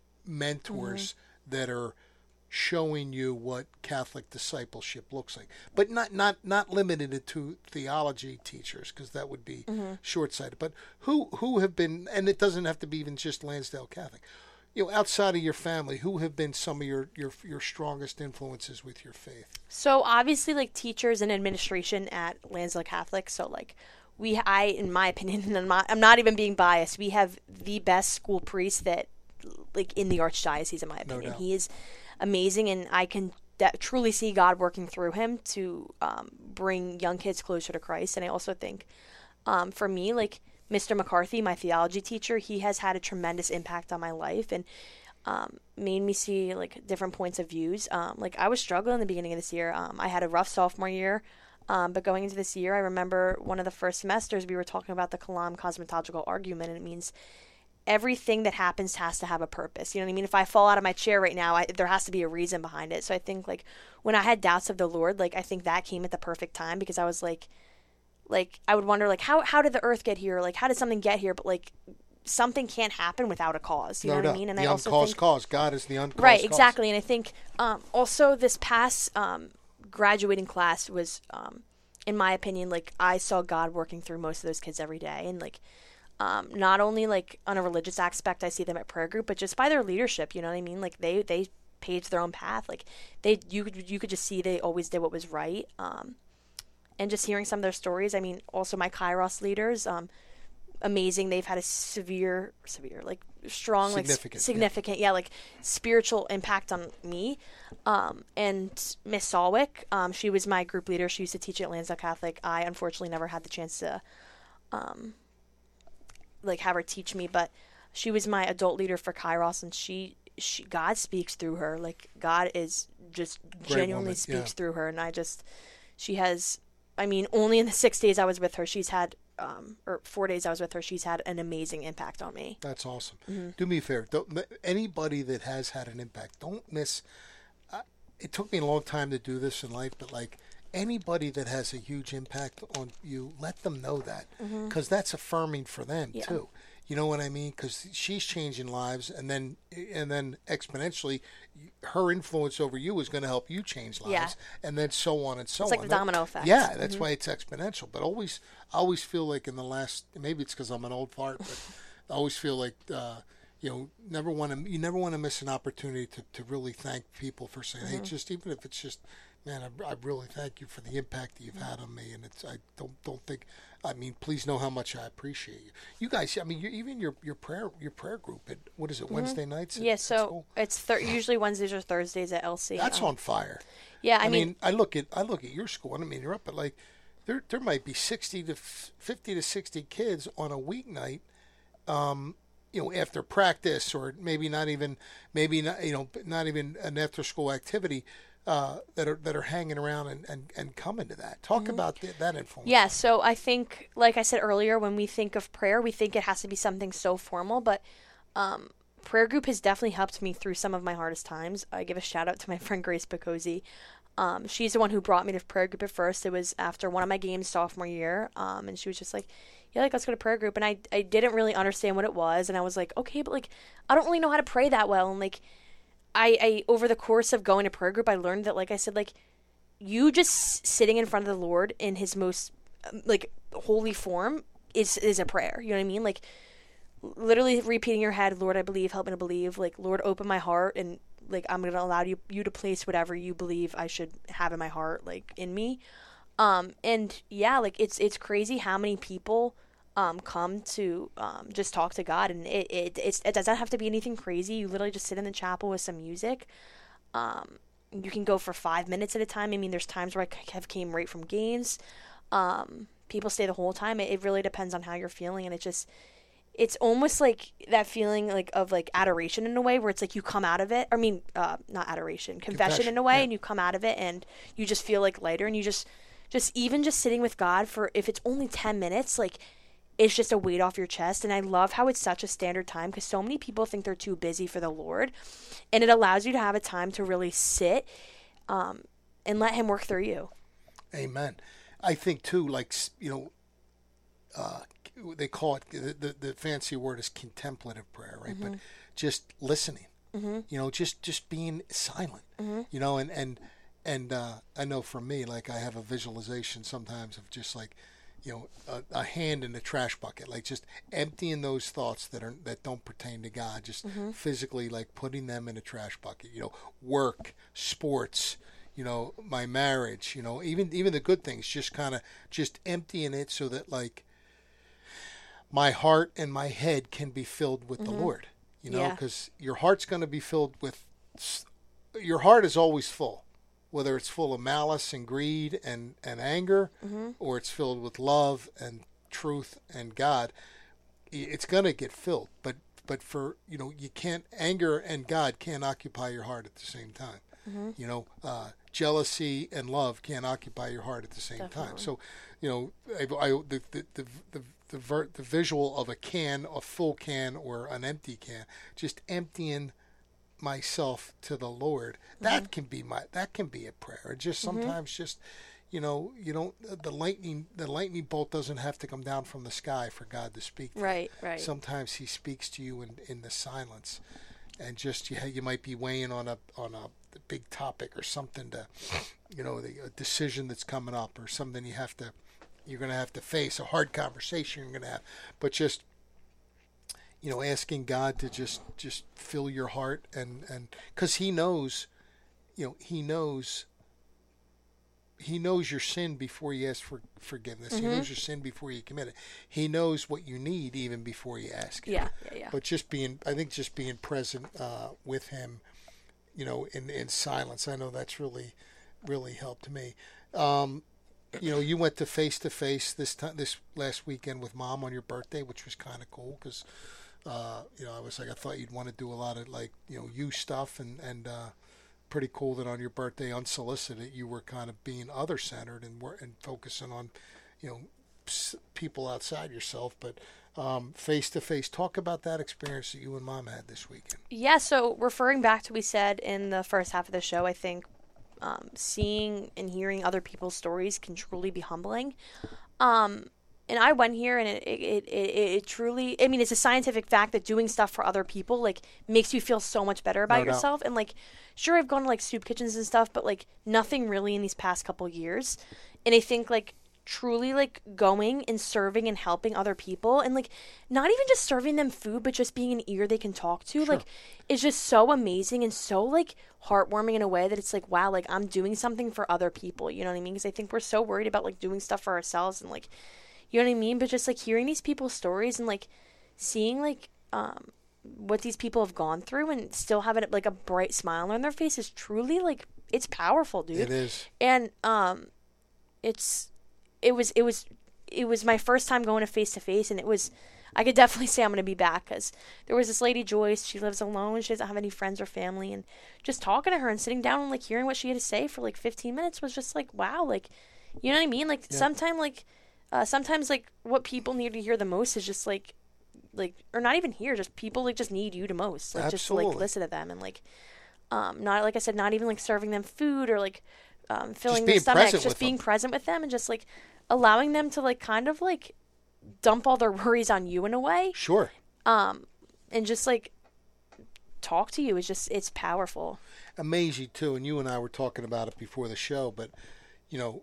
Speaker 2: mentors mm-hmm. that are showing you what Catholic discipleship looks like, but not not not limited to theology teachers, because that would be mm-hmm. short-sighted. But who who have been, and it doesn't have to be even just Lansdale Catholic. You know, outside of your family, who have been some of your, your your strongest influences with your faith?
Speaker 3: So obviously, like teachers and administration at Lansdale Catholic. So like we, I, in my opinion, and I'm not, I'm not even being biased, we have the best school priest that, like in the archdiocese, in my opinion.
Speaker 2: No
Speaker 3: he is amazing, and I can de- truly see God working through him to um, bring young kids closer to Christ. And I also think, um, for me, like. Mister McCarthy, my theology teacher, he has had a tremendous impact on my life and um, made me see like different points of views. Um, like I was struggling in the beginning of this year. Um, I had a rough sophomore year, um, but going into this year, I remember one of the first semesters we were talking about the Kalam cosmological argument, and it means everything that happens has to have a purpose. You know what I mean? If I fall out of my chair right now, I, there has to be a reason behind it. So I think like when I had doubts of the Lord, like I think that came at the perfect time, because I was like, Like, I would wonder, like, how how did the earth get here? Like, how did something get here? But, like, something can't happen without a cause. You
Speaker 2: no
Speaker 3: know
Speaker 2: doubt.
Speaker 3: what I mean? And
Speaker 2: the
Speaker 3: I also
Speaker 2: uncaused
Speaker 3: think,
Speaker 2: cause. God is the uncaused
Speaker 3: right,
Speaker 2: cause.
Speaker 3: exactly. And I think um, also this past um, graduating class was, um, in my opinion, like, I saw God working through most of those kids every day. And, like, um, not only, like, on a religious aspect, I see them at prayer group, but just by their leadership, you know what I mean? Like, they, they paved their own path. Like, they you, you could just see they always did what was right. Um And just hearing some of their stories, I mean, also my Kairos leaders, um, amazing. They've had a severe, severe, like strong,
Speaker 2: significant,
Speaker 3: like significant, yeah. yeah, like spiritual impact on me. Um, and Miss Salwick, um, she was my group leader. She used to teach at Lansdale Catholic. I unfortunately never had the chance to, um, like have her teach me, but she was my adult leader for Kairos, and she, she, God speaks through her. Like God is just
Speaker 2: Great
Speaker 3: genuinely
Speaker 2: woman,
Speaker 3: speaks
Speaker 2: yeah.
Speaker 3: through her, and I just, she has. I mean, only in the six days I was with her, she's had, um, or four days I was with her, she's had an amazing impact on me.
Speaker 2: That's awesome.
Speaker 3: Mm-hmm.
Speaker 2: Do me a favor. Don't, anybody that has had an impact, don't miss. Uh, it took me a long time to do this in life, but like anybody that has a huge impact on you, let them know that, because mm-hmm. that's affirming for them yeah. too. You know what I mean? Because she's changing lives, and then and then exponentially, her influence over you is going to help you change lives,
Speaker 3: yeah.
Speaker 2: and then so on and so
Speaker 3: it's
Speaker 2: on.
Speaker 3: It's like the domino effect.
Speaker 2: Yeah, that's
Speaker 3: mm-hmm.
Speaker 2: why it's exponential. But always, I always feel like in the last, maybe it's because I'm an old fart, but I always feel like uh, you know, never want to you never want to miss an opportunity to, to really thank people for saying, mm-hmm. hey, just even if it's just, man, I, I really thank you for the impact that you've mm-hmm. had on me, and it's I don't don't think, I mean, please know how much I appreciate you. You guys, I mean, you're, even your your prayer your prayer group at, what is it, mm-hmm. Wednesday nights?
Speaker 3: Yeah, at, so at it's thir- usually Wednesdays or Thursdays at L C.
Speaker 2: That's
Speaker 3: um,
Speaker 2: on fire.
Speaker 3: Yeah, I,
Speaker 2: I
Speaker 3: mean,
Speaker 2: mean, I look at I look at your school, and I mean, you're up at like there there might be sixty to fifty to sixty kids on a weeknight. Um, you know, after practice, or maybe not even, maybe not, you know, not even an after-school activity, uh, that are that are hanging around and, and, and coming to that. Talk mm-hmm. about the, that influence.
Speaker 3: Yeah, so I think, like I said earlier, when we think of prayer, we think it has to be something so formal, but um, prayer group has definitely helped me through some of my hardest times. I give a shout out to my friend Grace Bacozzi. Um, she's the one who brought me to prayer group at first. It was after one of my games sophomore year, um, and she was just like, yeah, like, let's go to prayer group. And I, I didn't really understand what it was. And I was like, okay, but, like, I don't really know how to pray that well. And, like, I, I over the course of going to prayer group, I learned that, like I said, like, you just sitting in front of the Lord in his most, like, holy form is, is a prayer. You know what I mean? Like, literally repeating in your head, Lord, I believe, help me to believe. Like, Lord, open my heart, and, like, I'm going to allow you, you to place whatever you believe I should have in my heart, like, in me. Um, and yeah, like it's, it's crazy how many people, um, come to, um, just talk to God, and it, it, it's, it doesn't have to be anything crazy. You literally just sit in the chapel with some music. Um, you can go for five minutes at a time. I mean, there's times where I have came right from games. Um, people stay the whole time. It, it really depends on how you're feeling. And it just, it's almost like that feeling like of like adoration in a way, where it's like you come out of it. I mean, uh, not adoration, confession, confession in a way, yeah. And you come out of it and you just feel like lighter, and you just, Just even just sitting with God for, if it's only ten minutes, like, it's just a weight off your chest. And I love how it's such a standard time, because so many people think they're too busy for the Lord. And it allows you to have a time to really sit um, and let him work through you.
Speaker 2: Amen. I think, too, like, you know, uh, they call it, the, the, the fancy word is contemplative prayer, right? Mm-hmm. But just listening, mm-hmm. you know, just, just being silent, mm-hmm. you know, and, and, And uh, I know for me, like, I have a visualization sometimes of just like, you know, a, a hand in the trash bucket, like just emptying those thoughts that are that don't pertain to God, just mm-hmm. physically, like, putting them in a trash bucket. You know, work, sports, you know, my marriage, you know, even even the good things, just kind of just emptying it so that, like, my heart and my head can be filled with mm-hmm. the Lord. You know, because yeah. your heart's going to be filled with. Your heart is always full. Whether it's full of malice and greed and, and anger, mm-hmm. or it's filled with love and truth and God, it's going to get filled. But but for, you know, you can't, anger and God can't occupy your heart at the same time. Mm-hmm. You know, uh, jealousy and love can't occupy your heart at the same Definitely. time. So, you know, I, I, the, the, the, the, the, ver, the visual of a can, a full can or an empty can, just emptying myself to the Lord, that mm-hmm. can be my that can be a prayer. Just sometimes mm-hmm. just, you know, you don't the lightning the lightning bolt doesn't have to come down from the sky for God to speak to
Speaker 3: right
Speaker 2: you.
Speaker 3: right
Speaker 2: Sometimes he speaks to you in, in the silence, and just yeah, you might be weighing on a on a big topic or something, to, you know, the a decision that's coming up, or something you have to you're going to have to face, a hard conversation you're going to have, but just, you know, asking God to just, just fill your heart, and, and cause he knows, you know, he knows, he knows your sin before you ask for forgiveness. Mm-hmm. He knows your sin before you commit it. He knows what you need even before you ask him.
Speaker 3: Yeah, yeah, yeah.
Speaker 2: But just being, I think just being present uh, with him, you know, in, in silence, I know that's really, really helped me. Um, you know, you went to face to face this time, this last weekend with Mom on your birthday, which was kind of cool, because, Uh, you know, I was like, I thought you'd want to do a lot of, like, you know, you stuff, and, and uh, pretty cool that on your birthday, unsolicited, you were kind of being other centered and were and focusing on, you know, s- people outside yourself. But um, face to face, talk about that experience that you and Mom had this weekend.
Speaker 3: Yeah. So referring back to what we said in the first half of the show, I think um, seeing and hearing other people's stories can truly be humbling. Um, And I went here, and it, it, it, it truly, I mean, it's a scientific fact that doing stuff for other people, like, makes you feel so much better about no yourself. Doubt. And, like, sure, I've gone to, like, soup kitchens and stuff, but, like, nothing really in these past couple years. And I think, like, truly like going and serving and helping other people, and like not even just serving them food, but just being an ear they can talk to,
Speaker 2: Sure.
Speaker 3: like is just so amazing and so like heartwarming in a way that it's like, wow, like I'm doing something for other people, you know what I mean? Because I think we're so worried about like doing stuff for ourselves and like, you know what I mean? But just like hearing these people's stories and like seeing like um what these people have gone through and still having like a bright smile on their face is truly like, it's powerful, dude.
Speaker 2: It is.
Speaker 3: And um it's it was it was it was my first time going to face to face, and it was, I could definitely say I'm going to be back, because there was this lady Joyce. She lives alone. She doesn't have any friends or family, and just talking to her and sitting down and like hearing what she had to say for like fifteen minutes was just like, wow, like, you know what I mean? Like yeah. sometimes like uh, sometimes like what people need to hear the most is just like like or not even hear, just people like just need you the most, like
Speaker 2: Absolutely.
Speaker 3: just to like listen to them, and like um not like I said, not even like serving them food or like um filling their stomachs, just being them. present with them and just like allowing them to like kind of like dump all their worries on you in a way.
Speaker 2: Sure.
Speaker 3: Um, and just like talk to you is just, it's powerful.
Speaker 2: Amazing too. And you and I were talking about it before the show, but you know,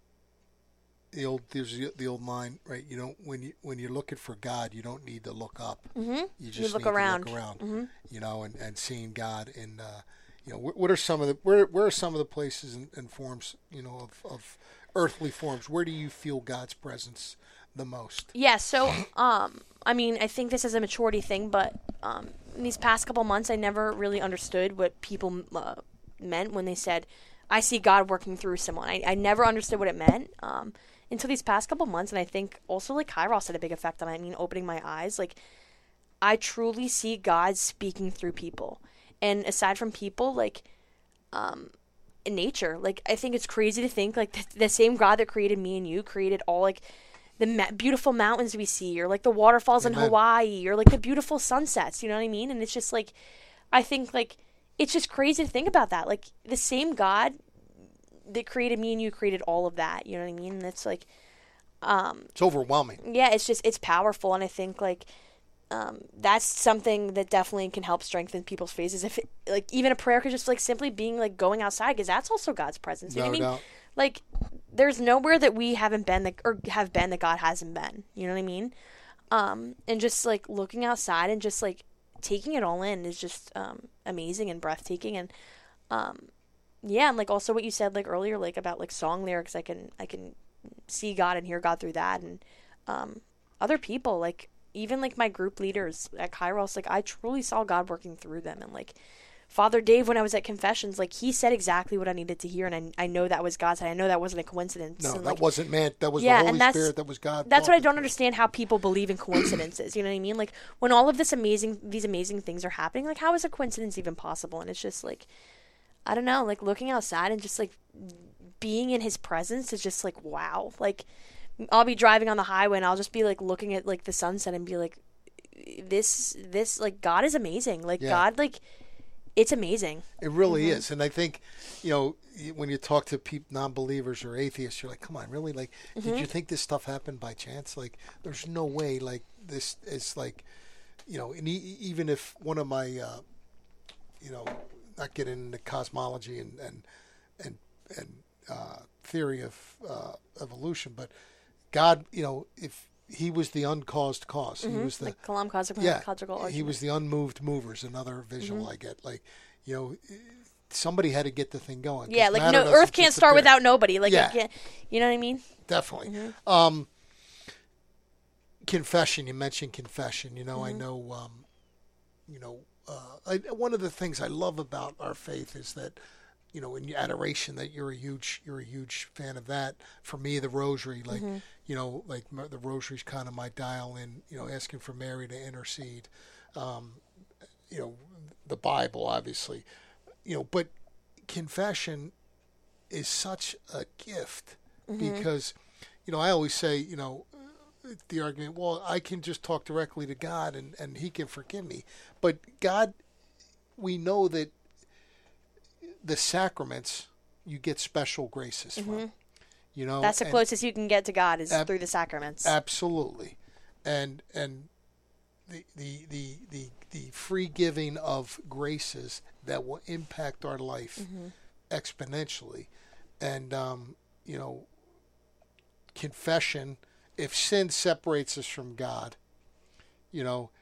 Speaker 2: the old, there's the, the old line, right? You don't, when you, when you're looking for God, you don't need to look up.
Speaker 3: Mm-hmm.
Speaker 2: You just
Speaker 3: you look
Speaker 2: need
Speaker 3: around.
Speaker 2: to look around,
Speaker 3: mm-hmm.
Speaker 2: you know, and, and seeing God in, uh, you know, what, what are some of the, where, where are some of the places and, and forms, you know, of, of earthly forms? Where do you feel God's presence the most?
Speaker 3: Yeah, so um I mean, I think this is a maturity thing, but um in these past couple months I never really understood what people uh, meant when they said, I see God working through someone. I, I never understood what it meant um until these past couple months, and I think also like Kairos had a big effect on it. I mean, opening my eyes, like I truly see God speaking through people. And aside from people, like um in nature, like I think it's crazy to think like the, the same God that created me and you created all like the ma- beautiful mountains we see, or like the waterfalls Amen. in Hawaii, or like the beautiful sunsets, you know what I mean? And it's just like, I think like, it's just crazy to think about that. Like the same God that created me and you created all of that, you know what I mean? And it's like, um,
Speaker 2: it's overwhelming.
Speaker 3: Yeah, it's just, it's powerful. And I think like, um, that's something that definitely can help strengthen people's faces. If it, like even a prayer could just like simply being like going outside, because that's also God's presence. You
Speaker 2: no
Speaker 3: know what I mean?
Speaker 2: doubt.
Speaker 3: Like, there's nowhere that we haven't been that, or have been that God hasn't been. You know what I mean? Um, and just like looking outside and just like taking it all in is just um, amazing and breathtaking. And um, yeah, and like also what you said like earlier, like about like song lyrics, I can I can see God and hear God through that. And um, other people, like even like my group leaders at Kairos, like I truly saw God working through them. And like Father Dave, when I was at Confessions, like he said exactly what I needed to hear, and I, I know that was God. I know that wasn't a coincidence.
Speaker 2: No,
Speaker 3: and,
Speaker 2: that
Speaker 3: like,
Speaker 2: wasn't man. That was
Speaker 3: yeah,
Speaker 2: the Holy Spirit. That was God.
Speaker 3: That's what I don't understand, how people believe in coincidences. You know what I mean? Like when all of this amazing, these amazing things are happening, like how is a coincidence even possible? And it's just like, I don't know, like looking outside and just like being in His presence is just like, wow. Like I'll be driving on the highway and I'll just be like looking at like the sunset and be like, this, this, like God is amazing. Like
Speaker 2: yeah.
Speaker 3: God, like. It's amazing.
Speaker 2: It really
Speaker 3: mm-hmm.
Speaker 2: is. And I think, you know, when you talk to pe- non-believers or atheists, you're like, come on, really? Like, mm-hmm. did you think this stuff happened by chance? Like, there's no way, like, this is like, you know, and e- even if one of my, uh, you know, not getting into cosmology and, and, and, and uh, theory of uh, evolution, but God, you know, if He was the uncaused cause.
Speaker 3: Mm-hmm.
Speaker 2: He was the
Speaker 3: like Kalam Kazagal
Speaker 2: yeah.
Speaker 3: argument.
Speaker 2: He was the unmoved movers. Another visual
Speaker 3: mm-hmm.
Speaker 2: I get. Like, you know, somebody had to get the thing going.
Speaker 3: Yeah, like no, Earth can't start
Speaker 2: appear.
Speaker 3: without nobody. Like,
Speaker 2: yeah.
Speaker 3: it can't, you know what I mean?
Speaker 2: Definitely.
Speaker 3: Mm-hmm.
Speaker 2: Um, confession. You mentioned confession. You know,
Speaker 3: mm-hmm.
Speaker 2: I know. Um, you know, uh, I, one of the things I love about our faith is that, you know, in adoration, that you're a huge, you're a huge fan of that. For me, the rosary, like, mm-hmm. you know, like the rosary's kind of my dial in, you know, asking for Mary to intercede, um, you know, the Bible, obviously, you know, but confession is such a gift mm-hmm. because, you know, I always say, you know, the argument, well, I can just talk directly to God and, and He can forgive me. But God, we know that the sacraments, you get special graces mm-hmm. from, you know.
Speaker 3: That's the closest you can get to God is ab- through the sacraments.
Speaker 2: Absolutely, and and the the the the the free giving of graces that will impact our life mm-hmm. exponentially, and um, you know, confession, if sin separates us from God, you know,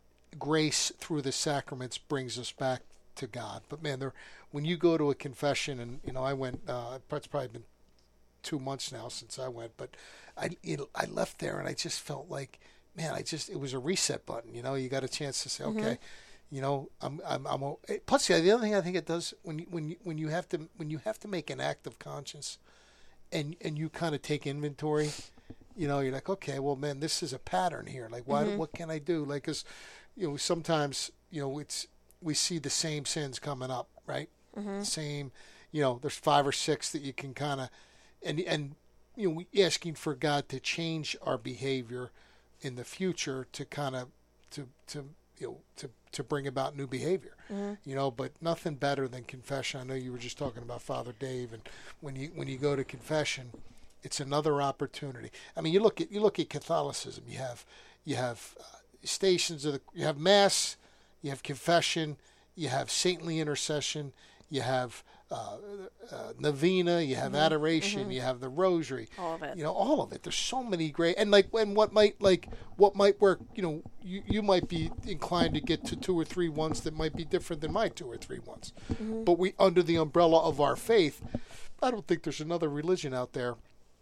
Speaker 2: grace through the sacraments brings us back to God. But man, there, when you go to a confession, and you know, I went. Uh, it's probably been two months now since I went, but I it, I left there and I just felt like, man, I just it was a reset button. You know, you got a chance to say, okay, mm-hmm. you know, I'm I'm I'm. Plus, the other thing I think it does when you, when you, when you have to when you have to make an act of conscience, and and you kind of take inventory. You know, you're like, okay, well, man, this is a pattern here. Like, why? Mm-hmm. What can I do? Like, cause you know, sometimes you know it's we see the same sins coming up, right? Mm-hmm. Same, you know, there's five or six that you can kind of, and and you know, asking for God to change our behavior in the future to kind of to to you know to to bring about new behavior. Mm-hmm. You know, but nothing better than confession. I know you were just talking about Father Dave, and when you when you go to confession, it's another opportunity. I mean, you look at you look at Catholicism. You have you have uh, stations of the you have Mass, you have confession, you have saintly intercession, you have uh, uh, novena, you have mm-hmm. adoration, mm-hmm. you have the Rosary.
Speaker 3: All of it.
Speaker 2: You know, all of it. There's so many great, and like when what might like what might work. You know, you you might be inclined to get to two or three ones that might be different than my two or three ones. Mm-hmm. But we, under the umbrella of our faith, I don't think there's another religion out there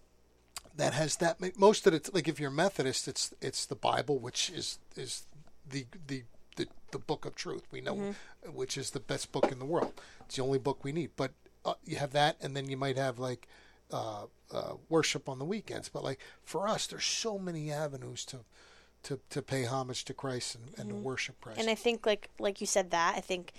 Speaker 2: that has that. Most of it, like if you're Methodist, it's it's the Bible, which is is the the the, the book of truth. We know, mm-hmm. which is the best book in the world. It's the only book we need. But uh, you have that, and then you might have like uh, uh, worship on the weekends. But like for us, there's so many avenues to to, to pay homage to Christ and, and mm-hmm. to worship Christ.
Speaker 3: And I think like like you said that I think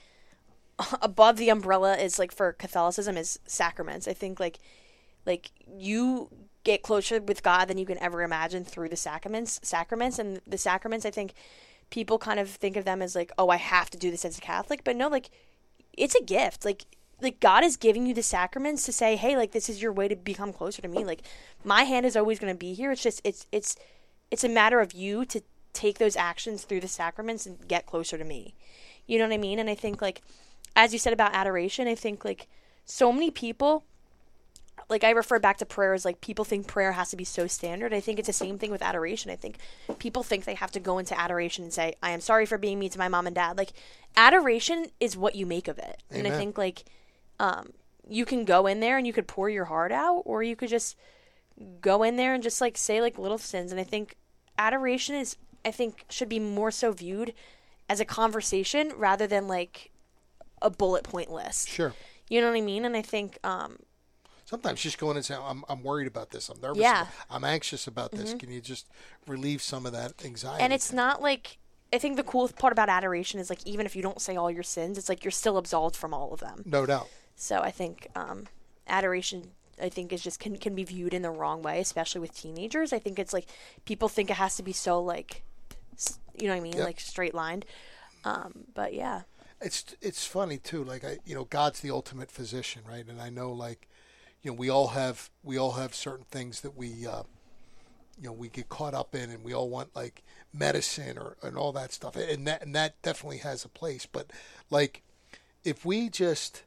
Speaker 3: above the umbrella is like for Catholicism is sacraments. I think like like you get closer with God than you can ever imagine through the sacraments. Sacraments and the sacraments, I think people kind of think of them as like, oh, I have to do this as a Catholic, but no, like it's a gift. Like like God is giving you the sacraments to say, hey, like this is your way to become closer to me. Like my hand is always going to be here. It's just it's it's it's a matter of you to take those actions through the sacraments and get closer to me. You know what I mean? And I think like as you said about adoration, I think like so many people, like I refer back to prayer as like people think prayer has to be so standard. I think it's the same thing with adoration. I think people think they have to go into adoration and say, I am sorry for being mean to my mom and dad. Like adoration is what you make of it. Amen. And I think like um, you can go in there and you could pour your heart out, or you could just go in there and just like say like little sins. And I think adoration is, I think should be more so viewed as a conversation rather than like a bullet point list.
Speaker 2: Sure.
Speaker 3: You know what I mean? And I think, um,
Speaker 2: sometimes just go in and say, I'm I'm worried about this. I'm nervous.
Speaker 3: Yeah.
Speaker 2: About, I'm anxious about this. Mm-hmm. Can you just relieve some of that anxiety?
Speaker 3: And it's not like, I think the coolest part about adoration is like, even if you don't say all your sins, it's like you're still absolved from all of them.
Speaker 2: No doubt.
Speaker 3: So I think um, adoration, I think is just can, can be viewed in the wrong way, especially with teenagers. I think it's like, people think it has to be so like, you know what I mean? Yep. Like straight lined. Um, but yeah.
Speaker 2: It's, it's funny too. Like I, you know, God's the ultimate physician, right? And I know like, you know, we all have we all have certain things that we, uh, you know, we get caught up in, and we all want like medicine or and all that stuff, and that and that definitely has a place. But like, if we just,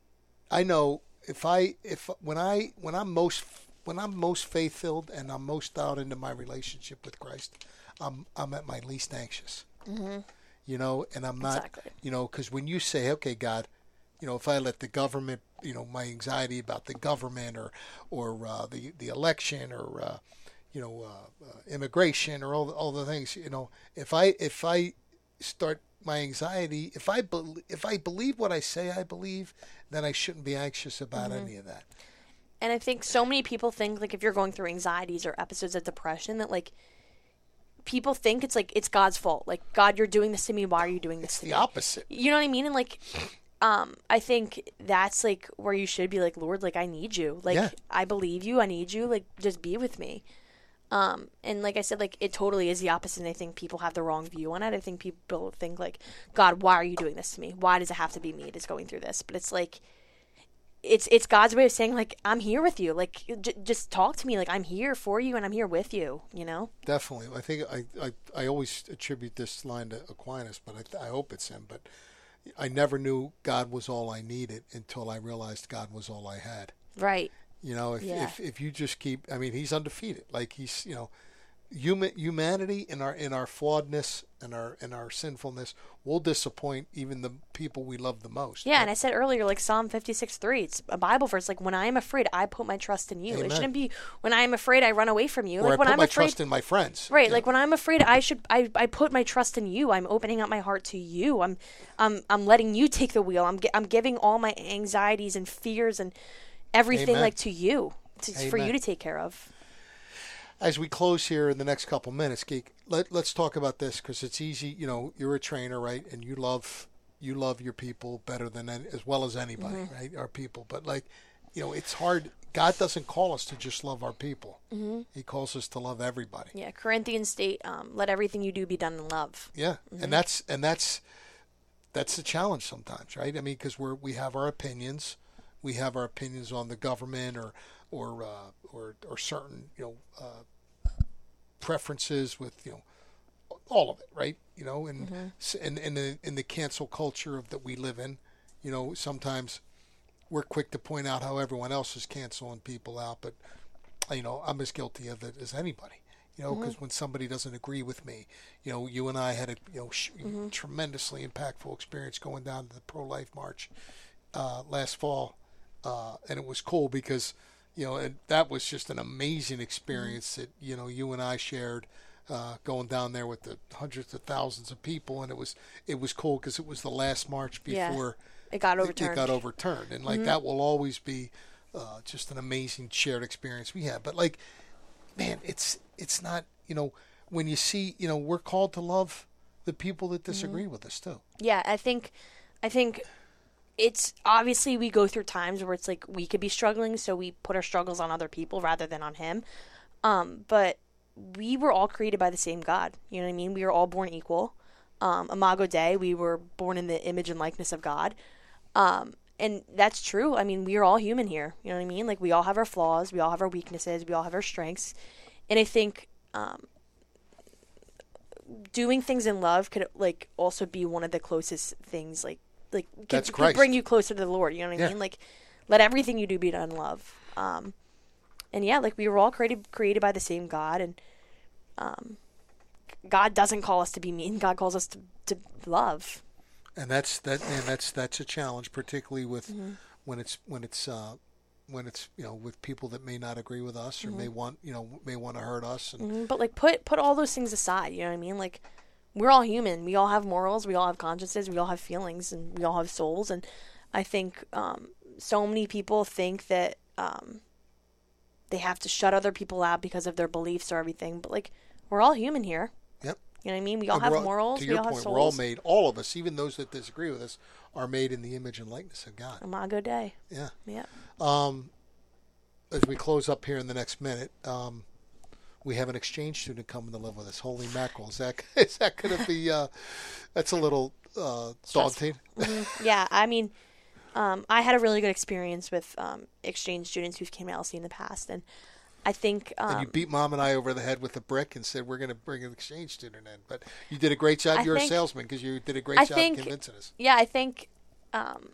Speaker 2: I know if I if when I when I'm most when I'm most faith filled and I'm most dialed into my relationship with Christ, I'm I'm at my least anxious. Mm-hmm. You know, and I'm not, exactly. you know, because when you say, okay, God, you know, if I let the government, you know, my anxiety about the government or, or uh, the the election or, uh, you know, uh, uh, immigration or all the, all the things, you know, if I if I start my anxiety, if I be, if I believe what I say I believe, then I shouldn't be anxious about mm-hmm. any of that.
Speaker 3: And I think so many people think like if you're going through anxieties or episodes of depression that like people think it's like it's God's fault. Like, God, you're doing this to me. Why are you doing this
Speaker 2: it's
Speaker 3: to
Speaker 2: the
Speaker 3: me?
Speaker 2: The opposite.
Speaker 3: You know what I mean? And like. Um, I think that's like where you should be like, Lord, like I need you. Like yeah. I believe you, I need you, like just be with me. Um, and like I said, like it totally is the opposite. And I think people have the wrong view on it. I think people think like, God, why are you doing this to me? Why does it have to be me that's going through this? But it's like, it's, it's God's way of saying like, I'm here with you. Like j- just talk to me. Like I'm here for you and I'm here with you, you know?
Speaker 2: Definitely. I think I, I, I always attribute this line to Aquinas, but I, I hope it's him, but I never knew God was all I needed until I realized God was all I had.
Speaker 3: Right.
Speaker 2: You know, if,
Speaker 3: Yeah.
Speaker 2: if if you just keep, I mean, he's undefeated. Like he's, you know, human humanity in our in our flawedness and our in our sinfulness will disappoint even the people we love the most.
Speaker 3: Yeah,
Speaker 2: But-
Speaker 3: and I said earlier, like Psalm fifty-six three, it's a Bible verse. Like, when I am afraid, I put my trust in you.
Speaker 2: Amen.
Speaker 3: It shouldn't be when I am afraid, I run away from you.
Speaker 2: or
Speaker 3: Like
Speaker 2: I
Speaker 3: when
Speaker 2: put
Speaker 3: I'm
Speaker 2: my
Speaker 3: afraid,
Speaker 2: trust in my friends.
Speaker 3: right?
Speaker 2: you
Speaker 3: Like
Speaker 2: know.
Speaker 3: when I'm afraid, I should I, I put my trust in you. I'm opening up my heart to you. I'm I'm I'm letting you take the wheel. I'm gi- I'm giving all my anxieties and fears and everything
Speaker 2: Amen.
Speaker 3: like to you, to, for
Speaker 2: Amen.
Speaker 3: you to take care of.
Speaker 2: As we close here in the next couple minutes, Geek, let, let's talk about this because it's easy. You know, you're a trainer, right? And you love you love your people better than any, as well as anybody,
Speaker 3: Mm-hmm.
Speaker 2: right? Our people, but like, you know, it's hard. God doesn't call us to just love our people. Mm-hmm. He calls us to love everybody.
Speaker 3: Yeah, Corinthians state, um, let everything you do be done in love.
Speaker 2: Yeah, and that's and that's that's the challenge sometimes, right? I mean, because we're we have our opinions, we have our opinions on the government or or uh, or or certain you know uh, preferences with you know all of it, right? You know, and s and in the in the cancel culture of that we live in, you know, sometimes we're quick to point out how everyone else is canceling people out, but you know, I'm as guilty of it as anybody. You know, because when somebody doesn't agree with me, you know, you and I had a you know sh- tremendously impactful experience going down to the pro-life march uh, last fall, uh, and it was cool because you know and that was just an amazing experience that you know you and I shared. Uh, going down there with the hundreds of thousands of people, and it was it was cool because it was the last march
Speaker 3: Yeah.
Speaker 2: before
Speaker 3: It got
Speaker 2: it-
Speaker 3: overturned.
Speaker 2: It got overturned, and like that will always be uh, just an amazing shared experience we had. But like, man, it's it's not you know when you see you know we're called to love the people that disagree with us too.
Speaker 3: Yeah, I think, I think it's obviously we go through times where it's like we could be struggling, so we put our struggles on other people rather than on him. Um, but we were all created by the same God. You know what I mean? We were all born equal. Um, Imago Dei, we were born in the image and likeness of God. Um, and that's true. I mean, we are all human here. You know what I mean? Like, we all have our flaws, we all have our weaknesses, we all have our strengths. And I think um, doing things in love could like also be one of the closest things. Like, like could,
Speaker 2: That's
Speaker 3: could
Speaker 2: Christ.
Speaker 3: bring you closer to the Lord. You know what I
Speaker 2: Yeah.
Speaker 3: mean? Like, let everything you do be done in love. Um, and yeah, like we were all created created by the same God, and um, God doesn't call us to be mean. God calls us to, to love.
Speaker 2: And that's that, and that's that's a challenge, particularly with when it's when it's uh, when it's you know with people that may not agree with us or may want you know may want to hurt us. And
Speaker 3: Mhm, But like put put all those things aside. You know what I mean? Like, we're all human. We all have morals. We all have consciences. We all have feelings, and we all have souls. And I think um, so many people think that um, they have to shut other people out because of their beliefs or everything. But like, we're all human here.
Speaker 2: Yep.
Speaker 3: You know what I mean? We all
Speaker 2: And
Speaker 3: have
Speaker 2: we're all-
Speaker 3: morals.
Speaker 2: To
Speaker 3: We
Speaker 2: your
Speaker 3: all have
Speaker 2: point,
Speaker 3: souls.
Speaker 2: we're all made. All of us, even those that disagree with us, are made in the image and likeness of God.
Speaker 3: Imago Dei.
Speaker 2: Yeah.
Speaker 3: Yeah.
Speaker 2: Um, as we close up here in the next minute, um, we have an exchange student coming to live with us. Holy mackerel! Is that is that going to be? Uh, that's a little uh, daunting.
Speaker 3: Mhm. Yeah, I mean, um, I had a really good experience with um, exchange students who've came to L C in the past, and I think um,
Speaker 2: And you beat Mom and I over the head with a brick and said we're going to bring an exchange student in. But you did a great job.
Speaker 3: I
Speaker 2: You're
Speaker 3: think-
Speaker 2: a salesman because you did a great
Speaker 3: I
Speaker 2: job
Speaker 3: think-
Speaker 2: convincing us.
Speaker 3: yeah, I think, um,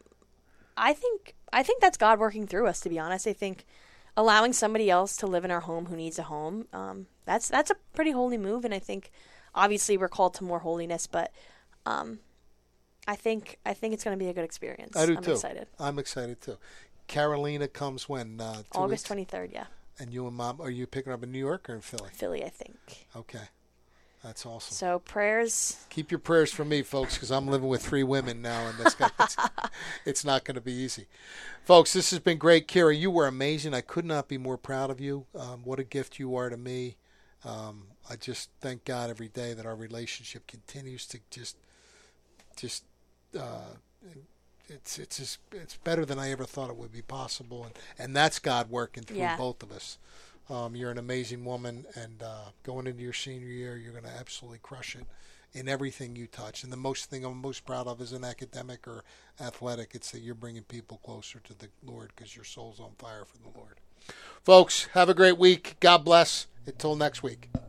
Speaker 3: I think, I think that's God working through us. To be honest, I think allowing somebody else to live in our home who needs a home, um, that's that's a pretty holy move, and I think obviously we're called to more holiness, but um, I think I think it's going to be a good experience.
Speaker 2: I do
Speaker 3: I'm
Speaker 2: too.
Speaker 3: excited.
Speaker 2: I'm excited too. Carolina comes when uh, two
Speaker 3: August
Speaker 2: weeks?
Speaker 3: twenty third, yeah,
Speaker 2: And you and Mom, are you picking her up in New York or in Philly?
Speaker 3: Philly, I think.
Speaker 2: Okay, that's awesome.
Speaker 3: So prayers.
Speaker 2: Keep your prayers for me, folks, because I'm living with three women now, and that's got, it's, it's not going to be easy. Folks, this has been great. Kira, you were amazing. I could not be more proud of you. Um, what a gift you are to me. Um, I just thank God every day that our relationship continues to just, just, uh, it's it's just, it's better than I ever thought it would be possible, and and that's God working through
Speaker 3: Yeah.
Speaker 2: both of us. Um, you're an amazing woman, and uh, going into your senior year, you're going to absolutely crush it in everything you touch. And the most thing I'm most proud of is an academic or athletic. It's that you're bringing people closer to the Lord because your soul's on fire for the Lord. Folks, have a great week. God bless. Until next week.